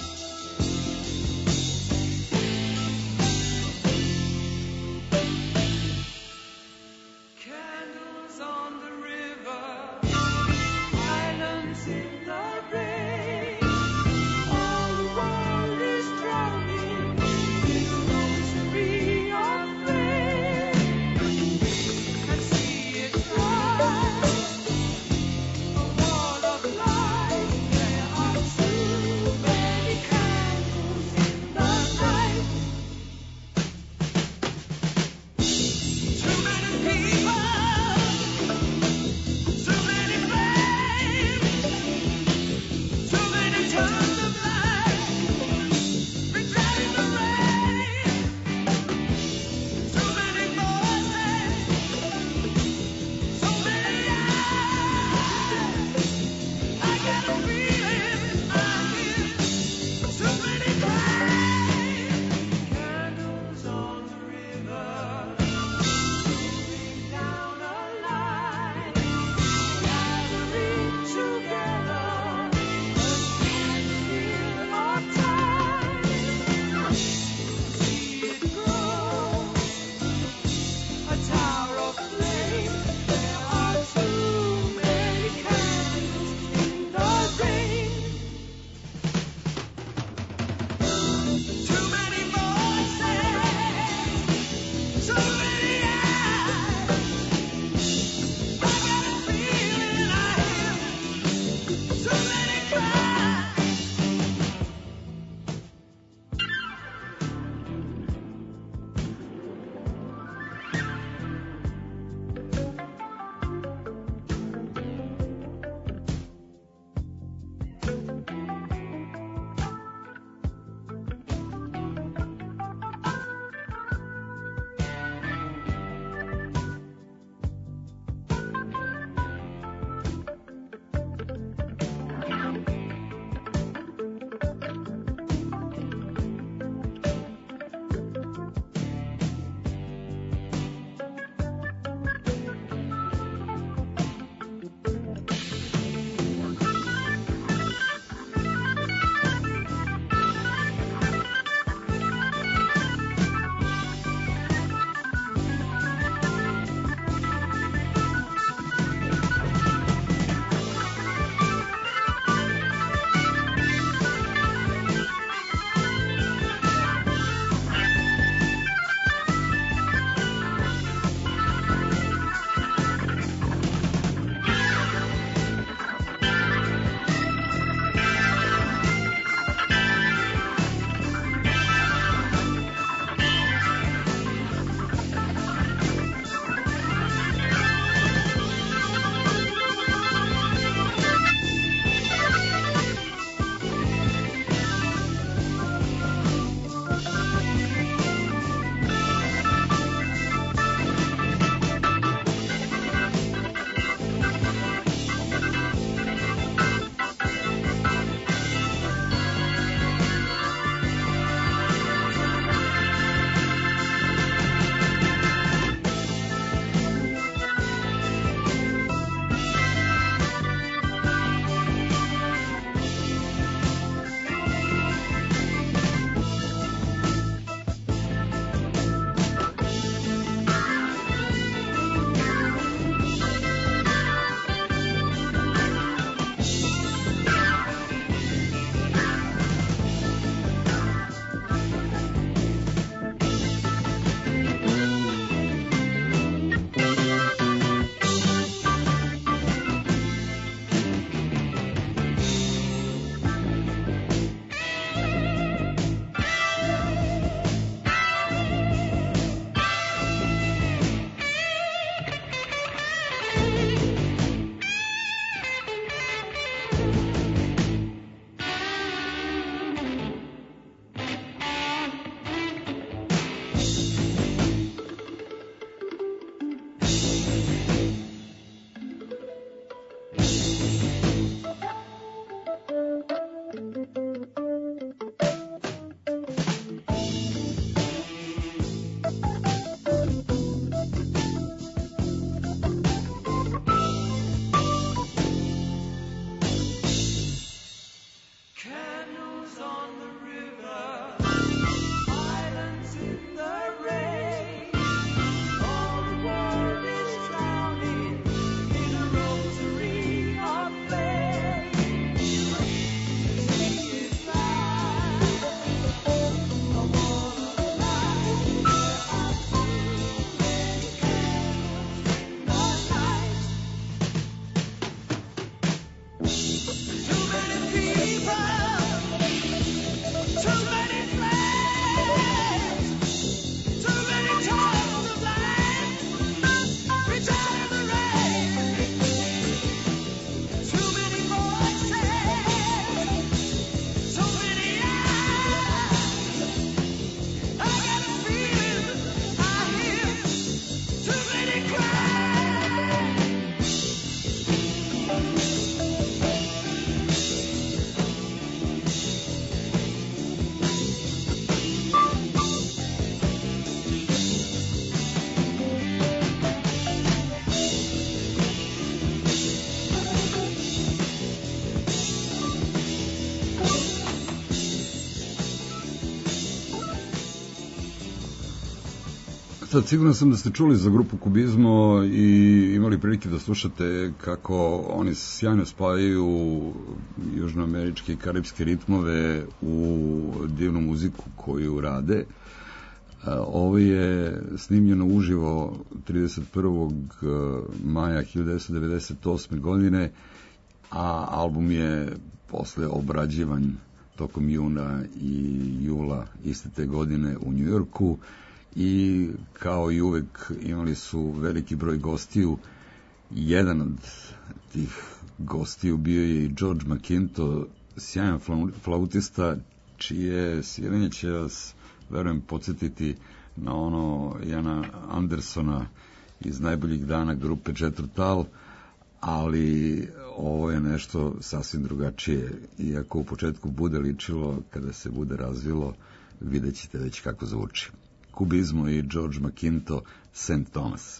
Ništa, sigurno sam da ste čuli za grupu Kubizmo i imali prilike da slušate kako oni sjajno spajaju južnoameričke i karibske ritmove u divnu muziku koju rade. Ovo je snimljeno uživo trideset prvog maja hiljadu devetsto devedeset osme. godine, a album je posle obrađivan tokom juna i jula iste te godine u Njujorku i kao i uvek imali su veliki broj gostiju. Jedan od tih gostiju bio je i George McInto, sjajan flautista, čije sviranje će vas, verujem, podsjetiti na ono Jana Andersona iz Najboljih dana grupe Jethro Tull, ali ovo je nešto sasvim drugačije. Iako u početku bude ličilo, kada se bude razvilo, vidjet ćete već kako zvuči. Kubizmo i George McInto, Saint Thomas.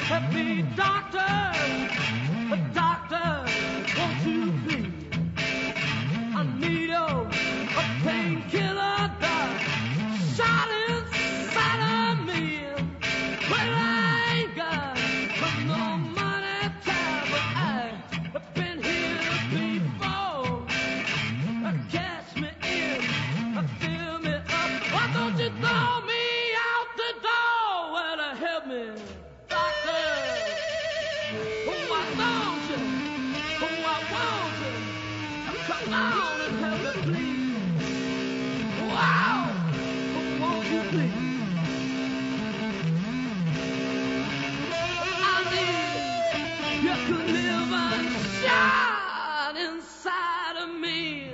Help me, doctor, doctor, won't you please? I need a, a painkiller, the shot inside of me. Well, I ain't got no money, time, but I've been here before. Catch me in, fill me up. Why don't you throw me out the door? Well, help me, doctor. Oh, why don't you? Oh, I want you. Come on and help me, please. Wow, oh, won't you please? I need you to live and shine inside of me.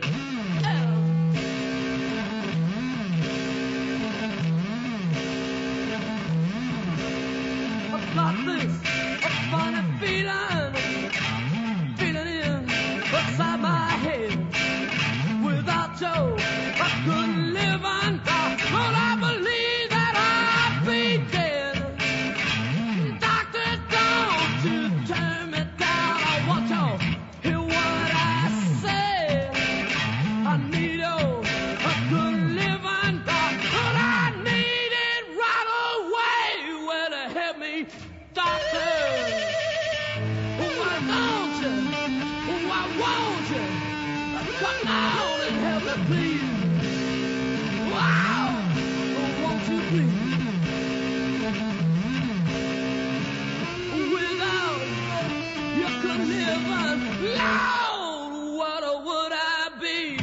I've got this a funny feeling, feeling inside my head. Without you, I couldn't live and die. Lord, I believe that I'll be dead. Doctor, don't you turn me down. I want you to hear what I say. I need you, I couldn't live and die. Lord, I need it right away. Well, help me, doctor. Oh, why don't you? Oh, why won't you? Come on and help me, please. Wow, oh, won't you please? Without you could live on. Lord, what would I be?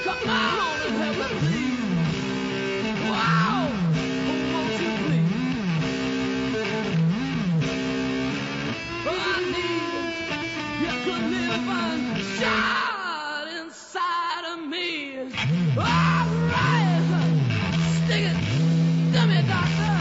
Come on and help me, please. Wow, won't you please? I need your good living shot inside of me. All right, stick it to me, doctor.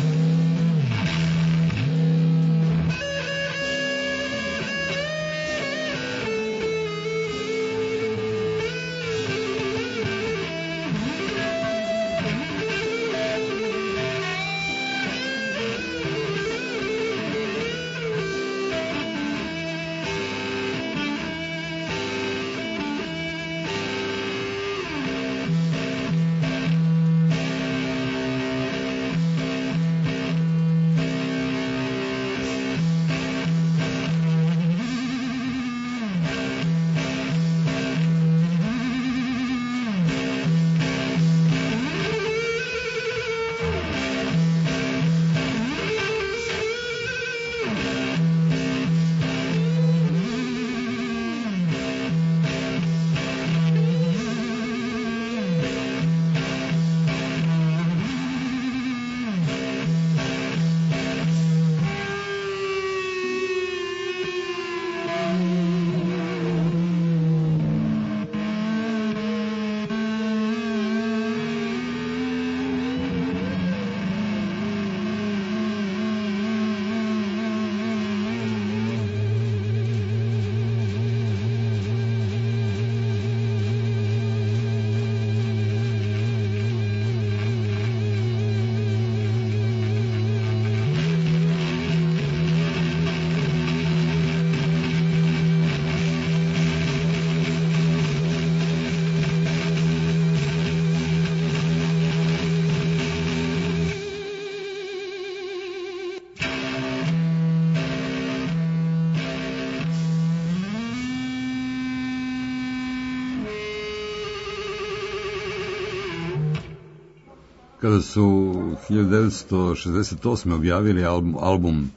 Kada su hiljadu devetsto šezdeset osme objavili album, album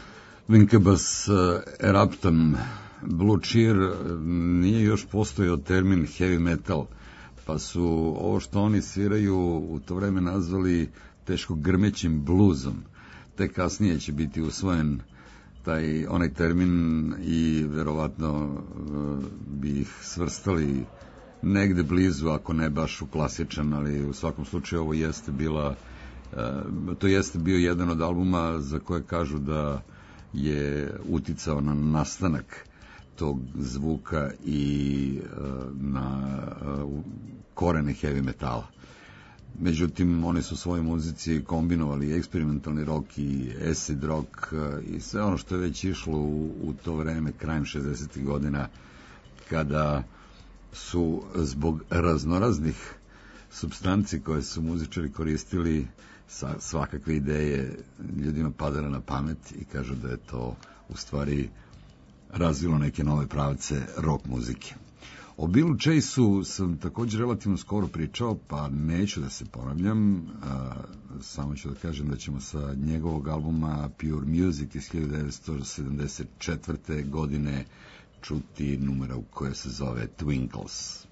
Incubus Eruptum, Blue Cheer, nije još postojao termin heavy metal, pa su ovo što oni sviraju u to vreme nazvali teško grmećim bluzom. Te kasnije će biti usvojen taj onaj termin i verovatno bi ih svrstali negde blizu, ako ne baš u klasičan, ali u svakom slučaju ovo jeste bila, to jeste bio jedan od albuma za koje kažu da je uticao na nastanak tog zvuka i na korene heavy metala. Međutim, oni su u svojoj muzici kombinovali eksperimentalni rock i acid rock i sve ono što je već išlo u, u to vreme, krajem šezdesetih godina, kada su zbog raznoraznih supstanci koje su muzičari koristili sa svakakve ideje ljudima padale na pamet i kažu da je to u stvari razvilo neke nove pravce rock muzike. O Billu Chaseu sam također relativno skoro pričao, pa neću da se ponavljam, a, samo ću da kažem da ćemo sa njegovog albuma Pure Music iz hiljadu devetsto sedamdeset četvrte godine čuti numera u koja se zove Twinkles.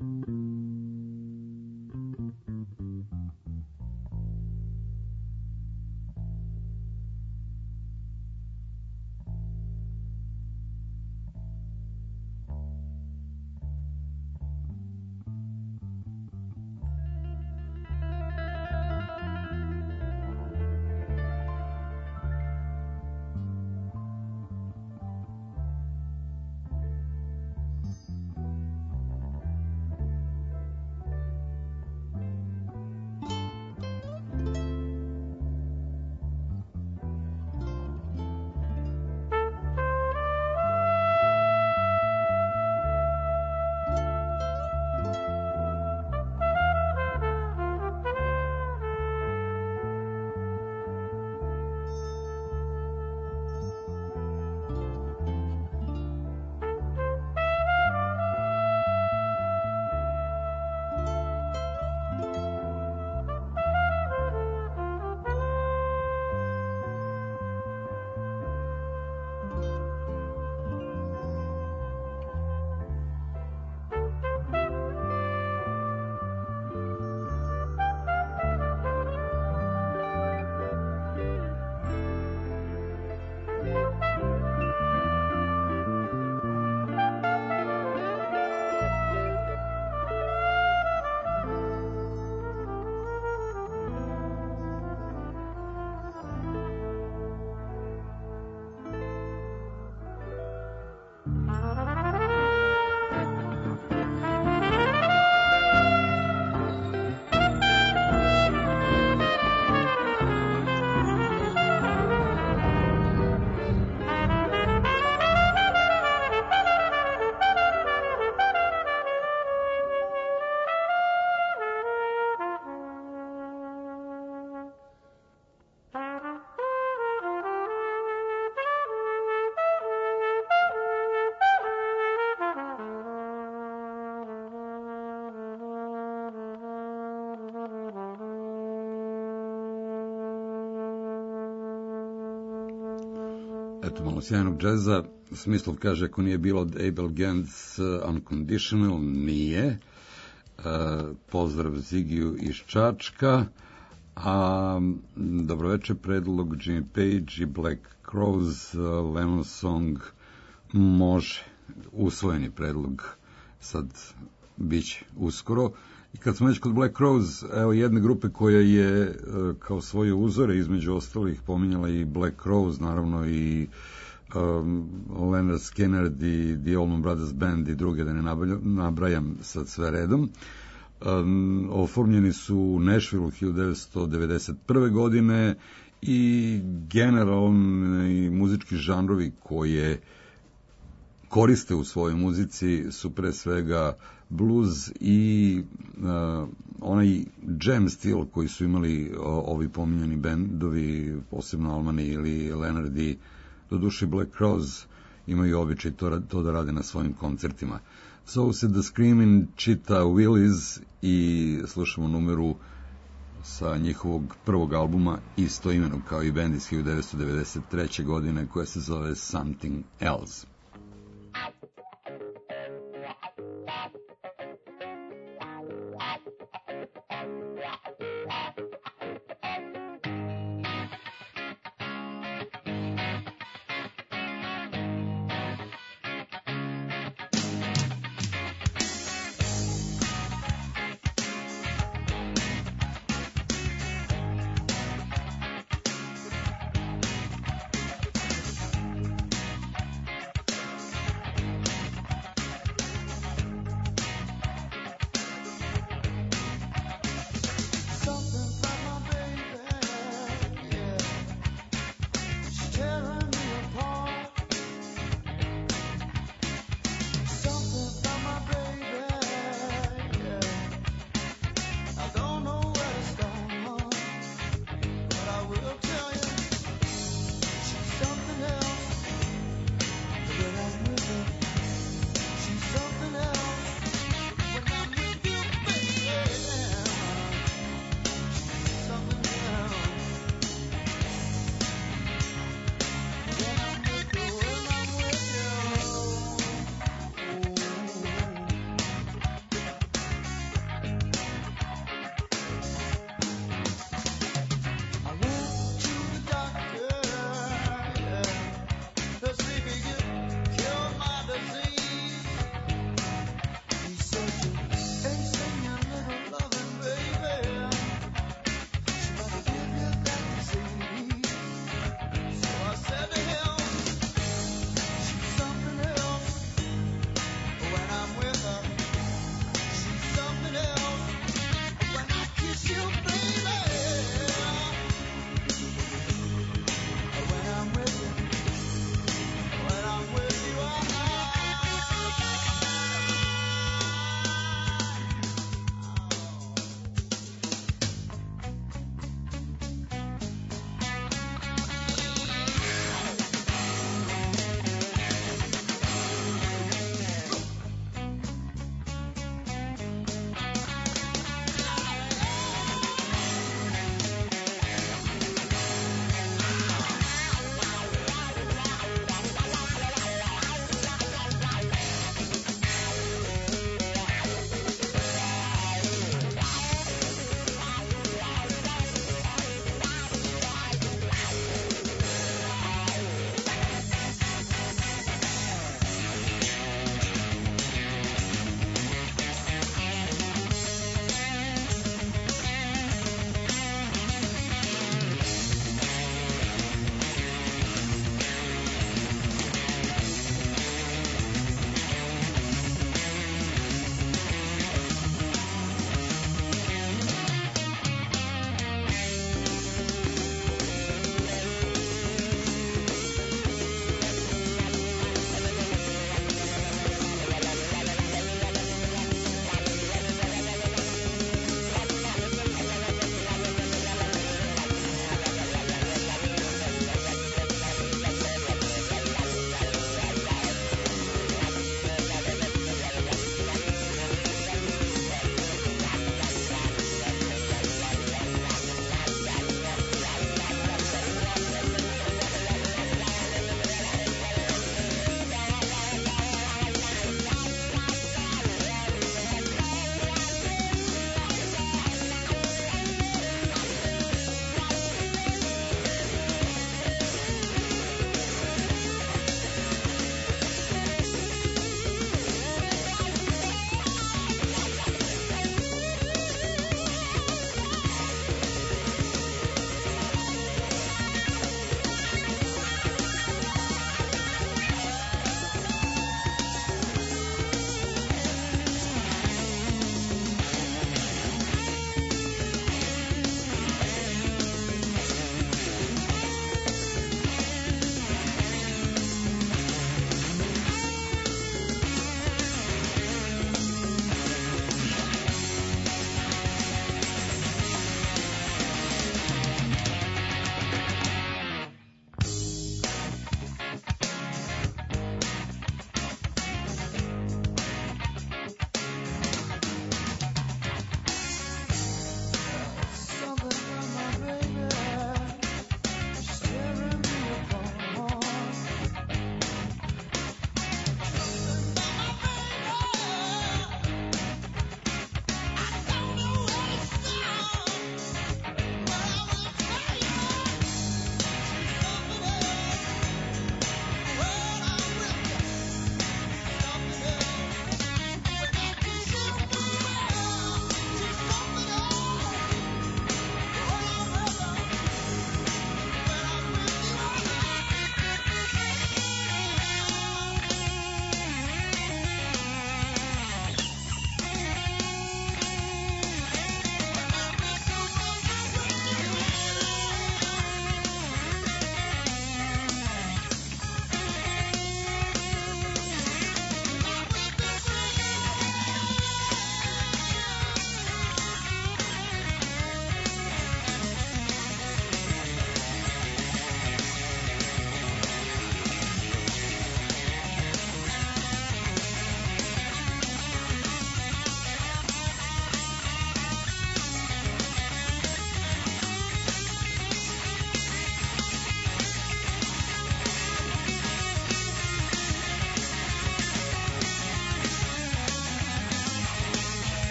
Eto, malo sjajnog džeza. Smislov kaže, ako nije bilo od Abel Gantz Unconditional, nije. Uh, pozdrav Zigiju iz Čačka. A dobroveče, predlog Jimmy Page i Black Crowes, uh, Lemon Song, može. Usvojeni predlog, sad biće uskoro. I kad smo već kod Black Crowes, evo jedne grupe koja je uh, kao svoje uzore između ostalih pominjala i Black Crowes, naravno i um, Leonard Skinner i The Allman Brothers Band i druge, da ne nabrajam sad sve redom. Um, oformljeni su u Nashvilleu hiljadu devetsto devedeset prve godine i generalni muzički žanrovi koje koriste u svojoj muzici su pre svega blues i uh, onaj jam stil koji su imali o, ovi pominjani bendovi, posebno Allmani ili Leonardi. Do duše Black Crowes imaju običaj to, to da rade na svojim koncertima. So se The Screaming Cheetah Willies i slušamo numeru sa njihovog prvog albuma istoimenog kao i bend iz hiljadu devetsto devedeset treće godine koja se zove Something Else.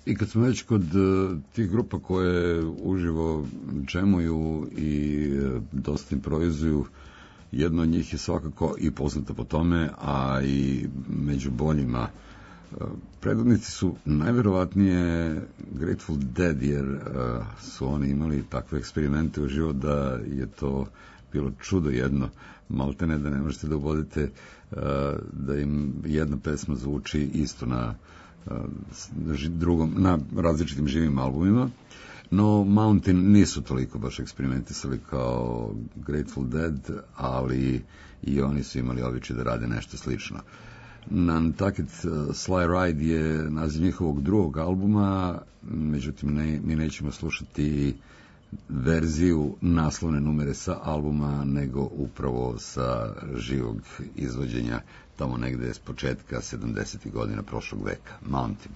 I kad smo već kod uh, tih grupa koje uživo džemuju i uh, dosta improvizuju, jedno od njih je svakako i poznata po tome, a i među boljima. Uh, predvodnici su najverovatnije Grateful Dead, jer uh, su oni imali takve eksperimente uživo da je to bilo čudo jedno. Maltene da ne možete da uvodite uh, da im jedna pesma zvuči isto na drugom, na različitim živim albumima, no Mountain nisu toliko baš eksperimentisali kao Grateful Dead, ali i oni su imali običaj da rade nešto slično. Nantucket Sly Ride je naziv njihovog drugog albuma, međutim ne, mi nećemo slušati verziju naslovne numere sa albuma, nego upravo sa živog izvođenja tamo negde s početka sedamdesetih godina prošlog veka. Mountain.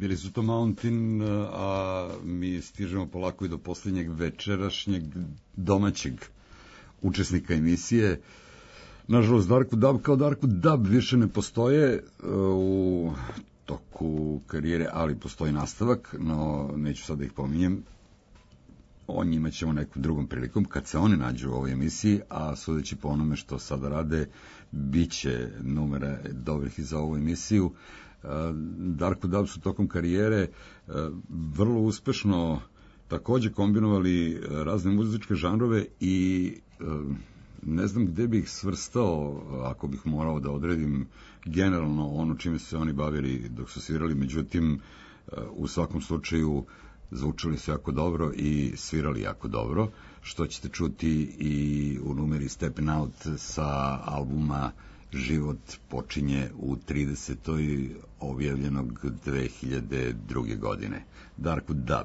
bili su to Mountain, a mi stižemo polako i do posljednjeg večerašnjeg domaćeg učesnika emisije. Nažalost, Darko Dub kao Darko Dub više ne postoje u toku karijere, ali postoji nastavak, no neću sad da ih pominjem. O njima ćemo nekom drugom prilikom, kad se oni nađu u ovoj emisiji, a sudeći po onome što sada rade, bit će numera dobrih i za ovu emisiju. Darko Dub su tokom karijere vrlo uspešno takođe kombinovali razne muzičke žanrove i ne znam gde bih svrstao, ako bih morao da odredim generalno ono čime su se oni bavili dok su svirali, međutim u svakom slučaju zvučali su jako dobro i svirali jako dobro, što ćete čuti i u numeri Steppin' Out sa albuma Život počinje u tridesetoj objavljenog dve hiljade druge. godine. Darko Dub.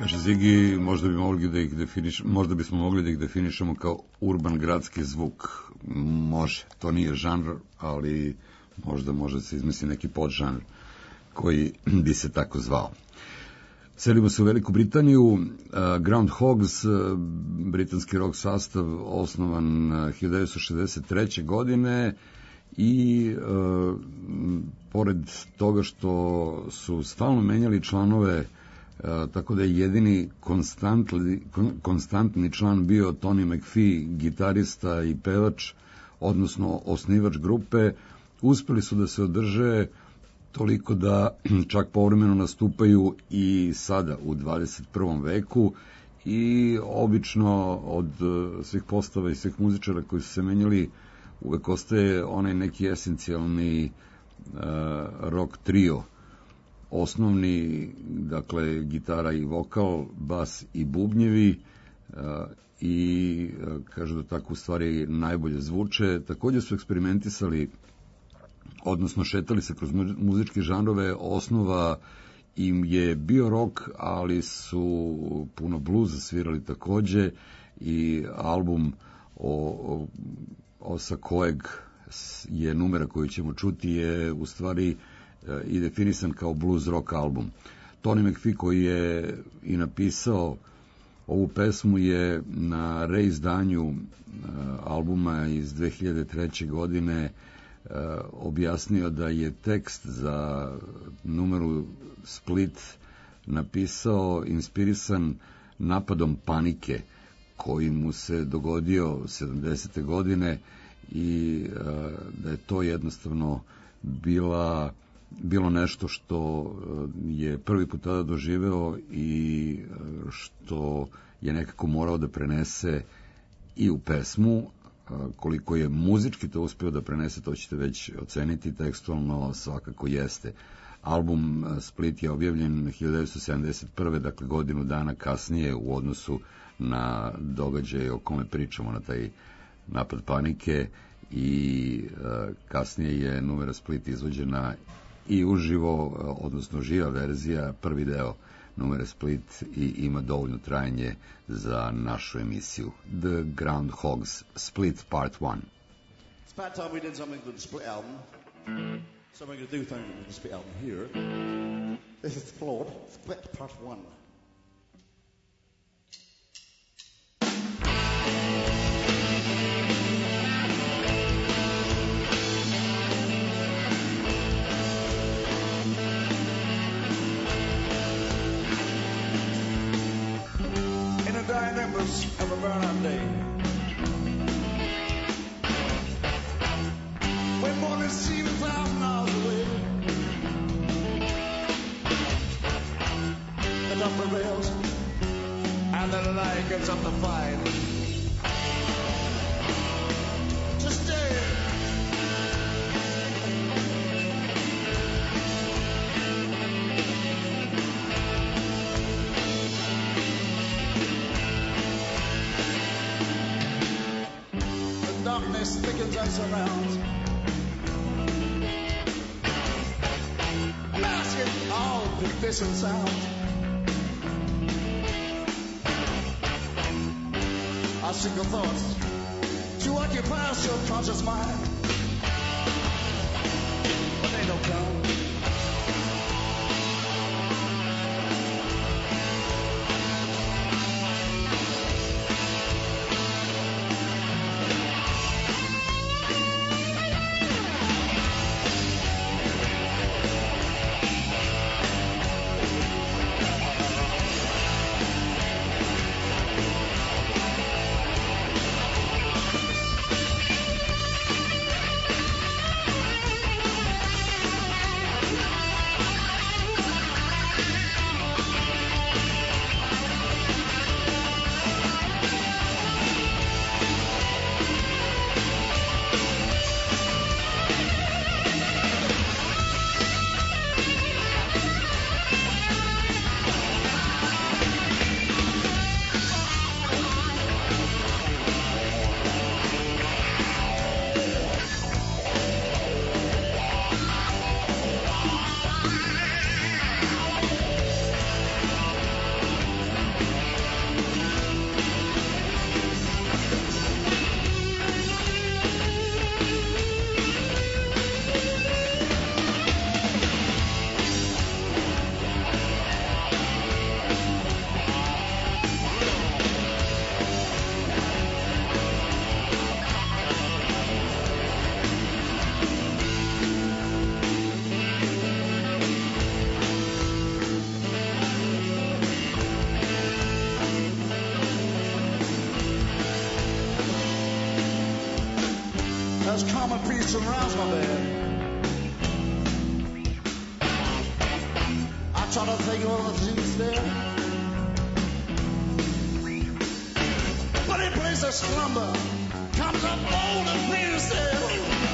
Znači, Ziggy, možda bi mogli da ih definiš, možda bismo mogli da ih definišemo kao urban gradski zvuk. Može, to nije žanr, ali možda može da se izmisli neki podžanr koji bi se tako zvao. Selimo se u Veliku Britaniju. uh, Groundhogs, uh, britanski rock sastav, osnovan uh, hiljadu devetsto šezdeset treće. godine i uh, pored toga što su stalno menjali članove, Uh, tako da je jedini konstantni, kon, konstantni član bio Tony McPhee, gitarista i pevač, odnosno osnivač grupe. Uspeli su da se održe toliko da čak povremeno nastupaju i sada u dvadeset prvom veku i obično od uh, svih postava i svih muzičara koji su se menjali uvek ostaje onaj neki esencijalni uh, rock trio. Osnovni, dakle, gitara i vokal, bas i bubnjevi, uh, i uh, kažu da tako u stvari najbolje zvuče. Takođe su eksperimentisali, odnosno šetali se kroz muzičke žanrove. Osnova im je bio rock, ali su puno bluza svirali takođe i album o, o, o sa kojeg je numera koju ćemo čuti je u stvari i definisan kao blues rock album. Tony McPhee, koji je i napisao ovu pesmu, je na reizdanju uh, albuma iz dve hiljade treće. godine uh, objasnio da je tekst za numeru Split napisao inspirisan napadom panike koji mu se dogodio sedamdesete. godine i uh, da je to jednostavno bila bilo nešto što je prvi put tada doživeo i što je nekako morao da prenese i u pesmu. Koliko je muzički to uspeo da prenese, to ćete već oceniti, tekstualno svakako jeste. Album Split je objavljen hiljadu devetsto sedamdeset prve. dakle godinu dana kasnije u odnosu na događaje o kome pričamo, na taj napad panike, i kasnije je numera Split izvođena i uživo, odnosno živa verzija, prvi deo numere Split, i ima dovoljno trajanje za našu emisiju. The Groundhogs, Split Part one. It's about time we did something with the Split album. So we're going to do something with the Split album here. This is flawed. Split Part one. Of a burnout day, when morning seems a thousand miles away, the dawn prevails and the light gets up to fight. Just stay. Darkness thickens and surrounds. Masking all the distant sounds. Our single thoughts to occupy your conscious mind, but they don't come. touch common peace surrounds my bed. I try to think of all the things there, but in place of slumber comes up old and fears there.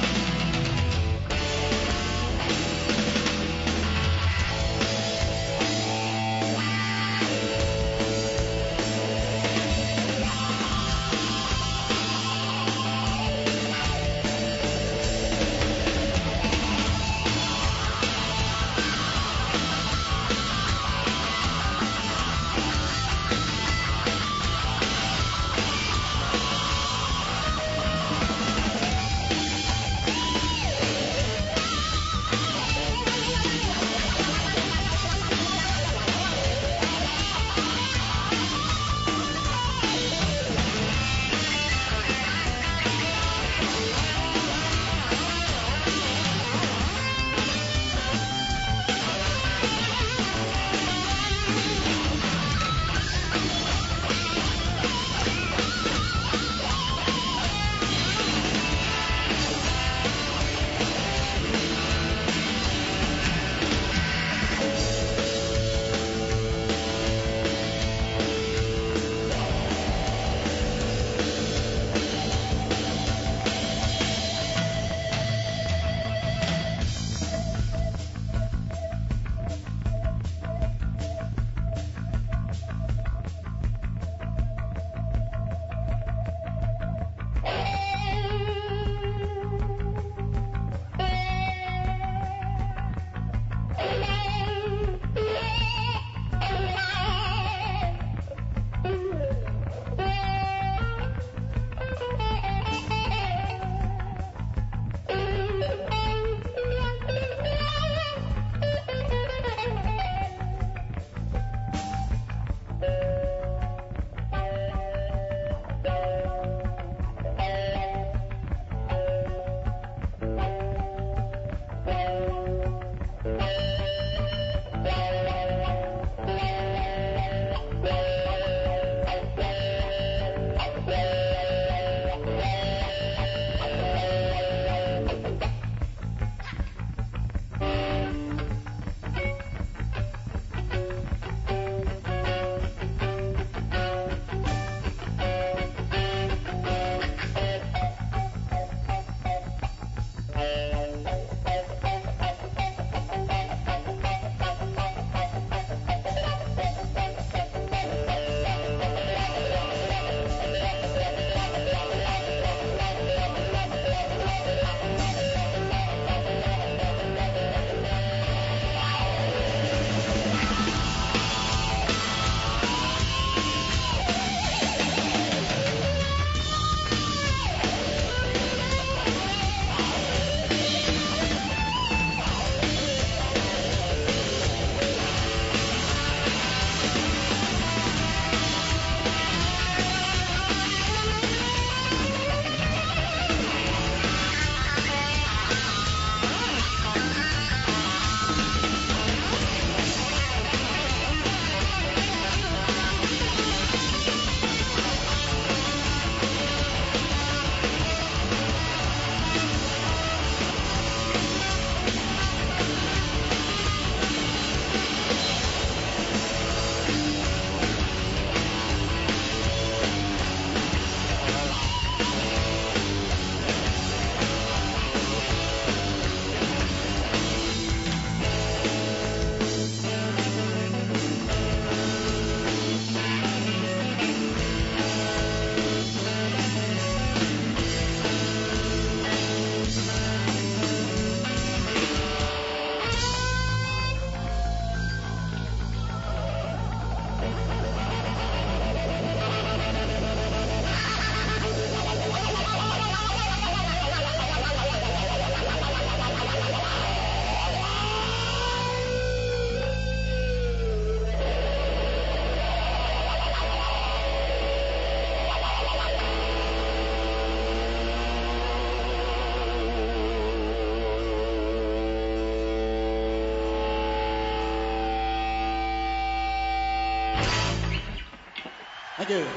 Thank you.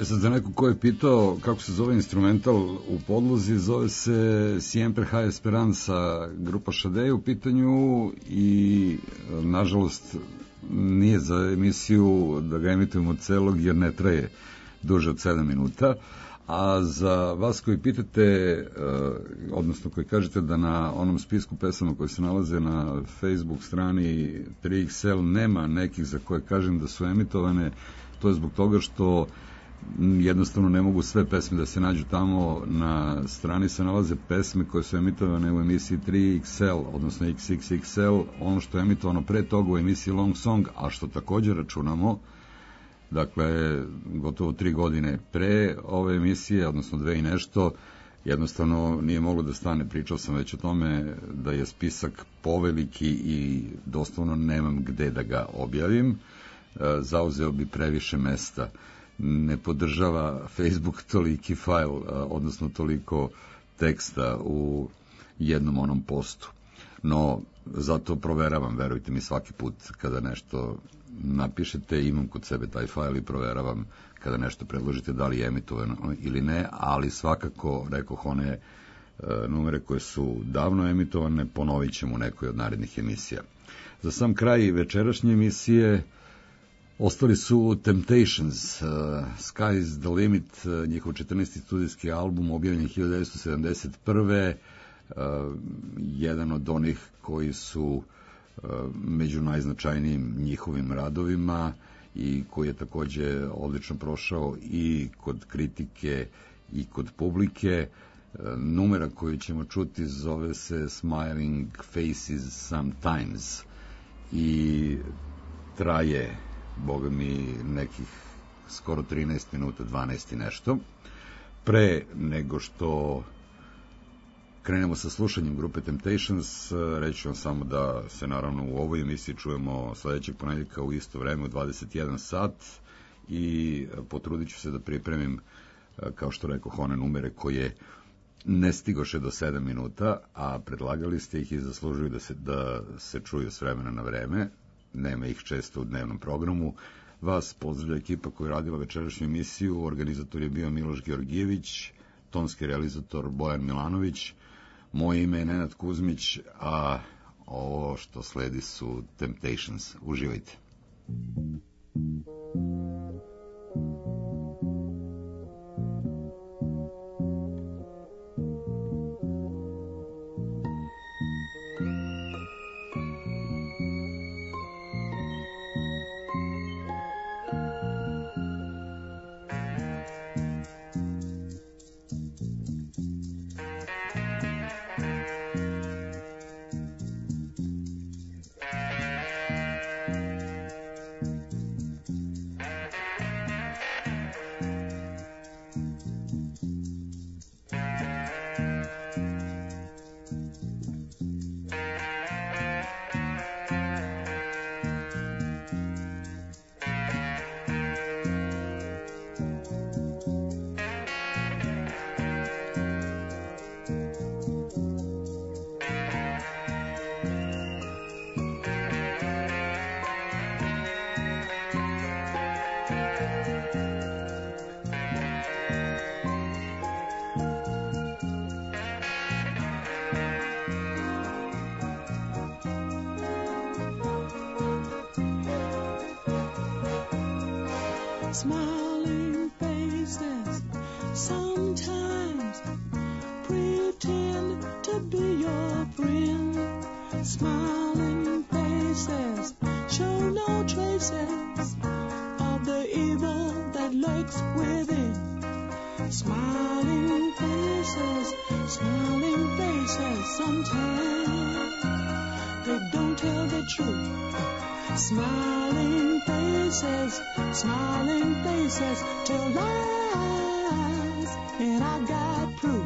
E sad, za neko ko je pitao kako se zove instrumental u podlozi, zove se Siempre High Esperanza, grupa Šade je u pitanju i, nažalost, nije za emisiju da ga emitujemo celog jer ne traje duže od sedam minuta. A za vas koji pitate, odnosno koji kažete da na onom spisku pesama koji se nalaze na Facebook strani tri iks el nema nekih za koje kažem da su emitovane, to je zbog toga što jednostavno ne mogu sve pesme da se nađu tamo. Na strani se nalaze pesme koje su emitovane u emisiji tri iks el, odnosno iks iks iks el, ono što je emitovano pre toga u emisiji Long Song, a što također računamo, dakle, gotovo tri godine pre ove emisije, odnosno dve i nešto, jednostavno nije moglo da stane. Pričao sam već o tome da je spisak poveliki i doslovno nemam gde da ga objavim. Zauzeo bi previše mesta. Ne podržava Facebook toliki fajl, odnosno toliko teksta u jednom onom postu. No, zato proveravam, verujte mi, svaki put kada nešto napišete, imam kod sebe taj fajl i proveravam kada nešto predložite da li je emitovano ili ne, ali svakako, rekoh, one e, numere koje su davno emitovane ponovit ćemo u nekoj od narednih emisija. Za sam kraj večerašnje emisije ostali su Temptations, uh, Sky's the Limit, uh, njihov četrnaesti studijski album objavljen hiljadu devetsto sedamdeset prve. Uh, jedan od onih koji su uh, među najznačajnijim njihovim radovima i koji je takođe odlično prošao i kod kritike i kod publike. Uh, numera koju ćemo čuti zove se Smiling Faces Sometimes i traje, boga mi, nekih skoro trinaest minuta, dvanaest i nešto. Pre nego što krenemo sa slušanjem grupe Temptations, reći vam samo da se naravno u ovoj emisiji čujemo sledećeg ponedjeljka u isto vreme u dvadeset jedan sat i potrudit ću se da pripremim, kao što rekoh, one numere koje ne stigoše do sedam minuta, a predlagali ste ih i zaslužuju da se, da se čuju s vremena na vreme. Nema ih često u dnevnom programu. Vas pozdravlja ekipa koja je radila večerašnju emisiju. Organizator je bio Miloš Georgijević, tonski realizator Bojan Milanović. Moje ime je Nenad Kuzmić, a ovo što sledi su Temptations. Uživajte. Smiling faces sometimes pretend to be your friend. Smiling faces show no traces of the evil that lurks within. Smiling faces, smiling faces sometimes they don't tell the truth. Smiling faces, smiling faces tell lies, and I got proof.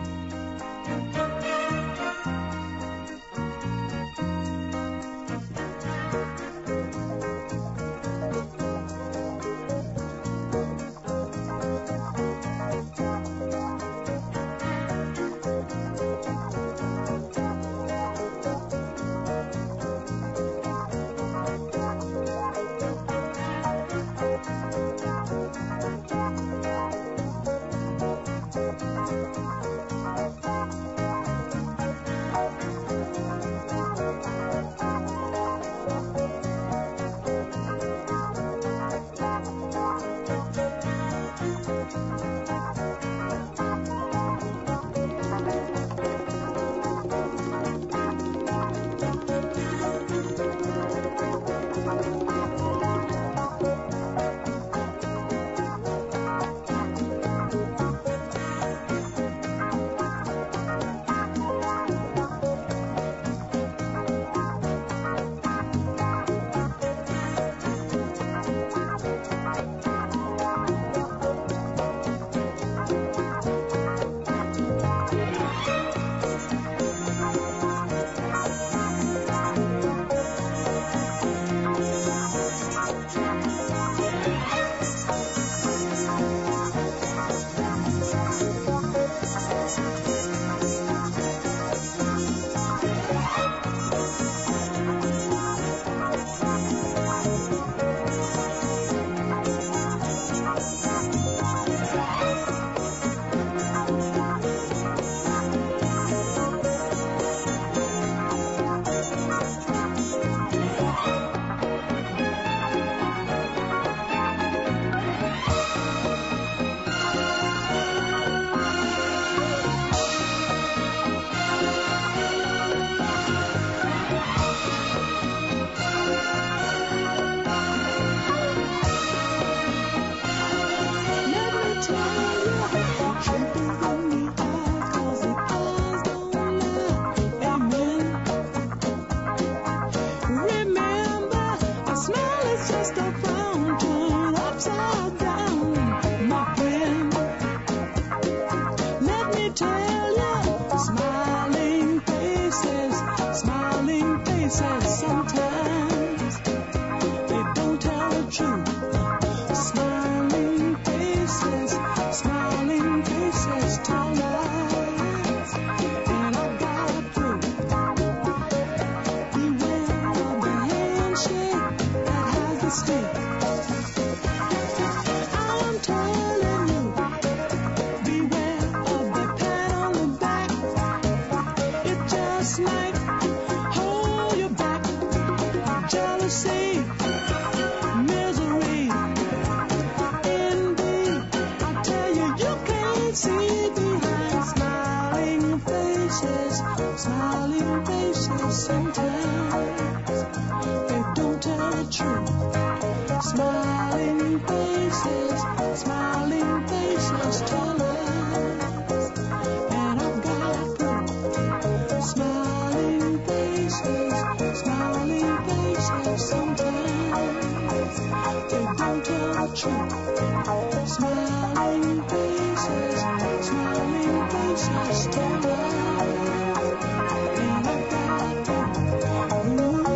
It just might hold you back. Jealousy, misery. Indeed, I tell you, you can't see behind smiling faces, smiling faces. Sometimes they don't tell the truth. Smiling faces, smiling faces tell lies, and I've got proof. Smiling faces, smiling faces. Sometimes they don't tell the truth. Smiling faces, smiling faces tell lies, and I've got proof. Ooh.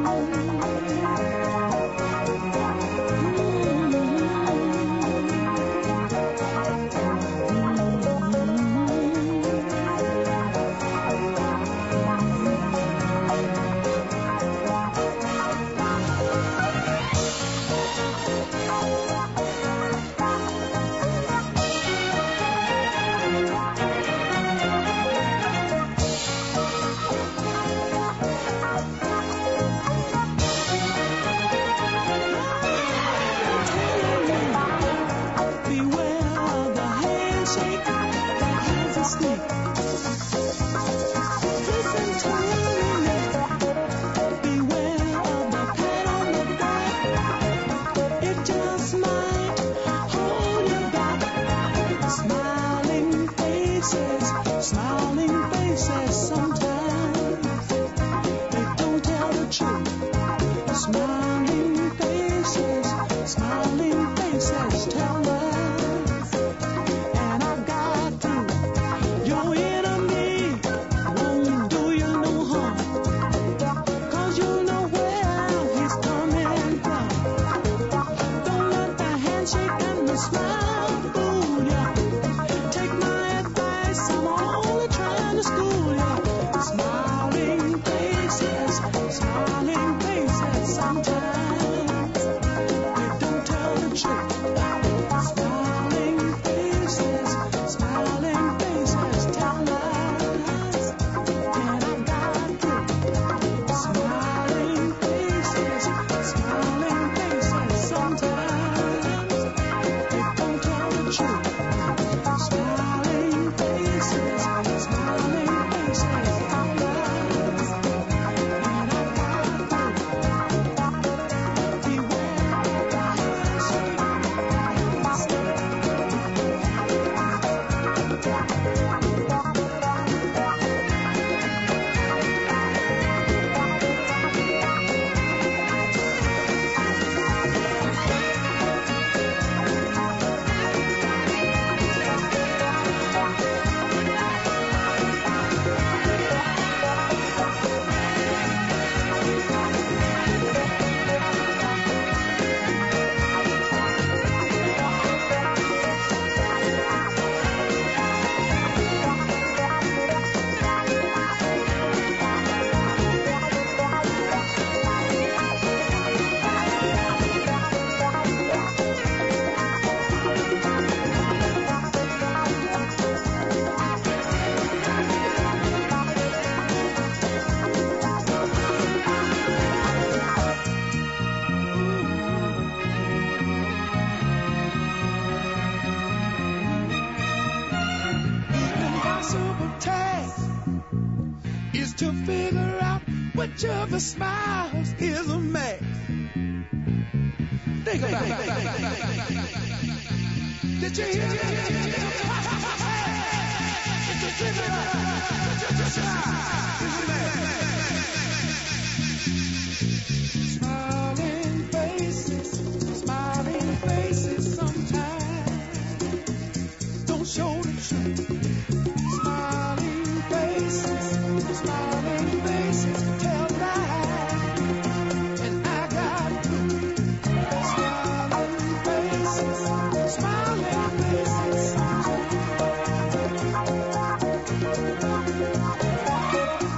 Which of the smiles is a mask? Think about it. Did you hear that? It's a tribute. Smile is a mask. Smiling faces, smiling faces sometimes don't show the truth. Smiling faces, smiling faces. Smiling faces,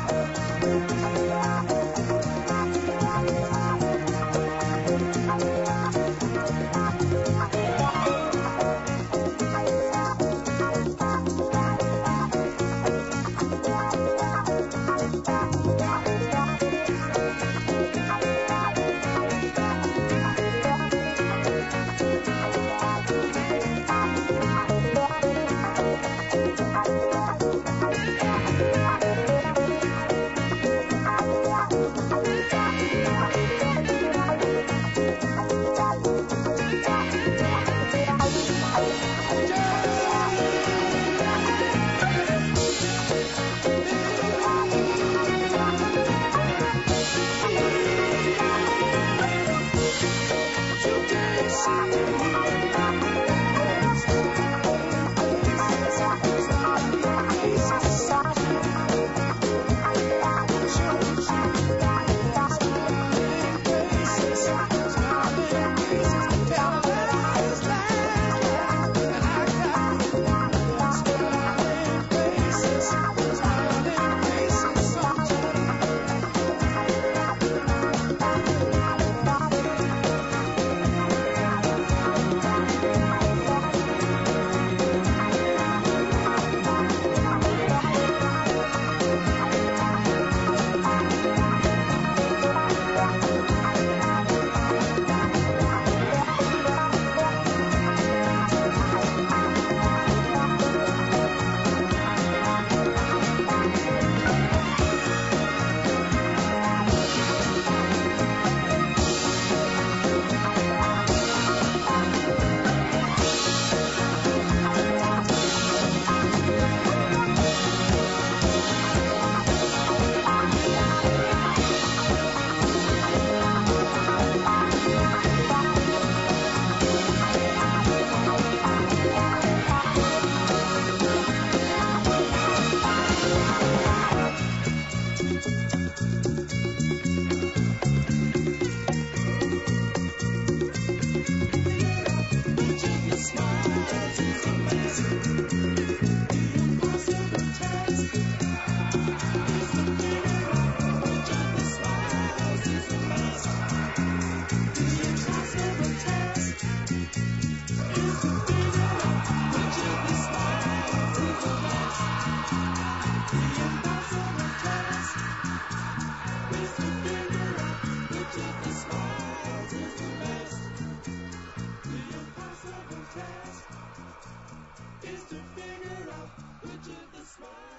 try.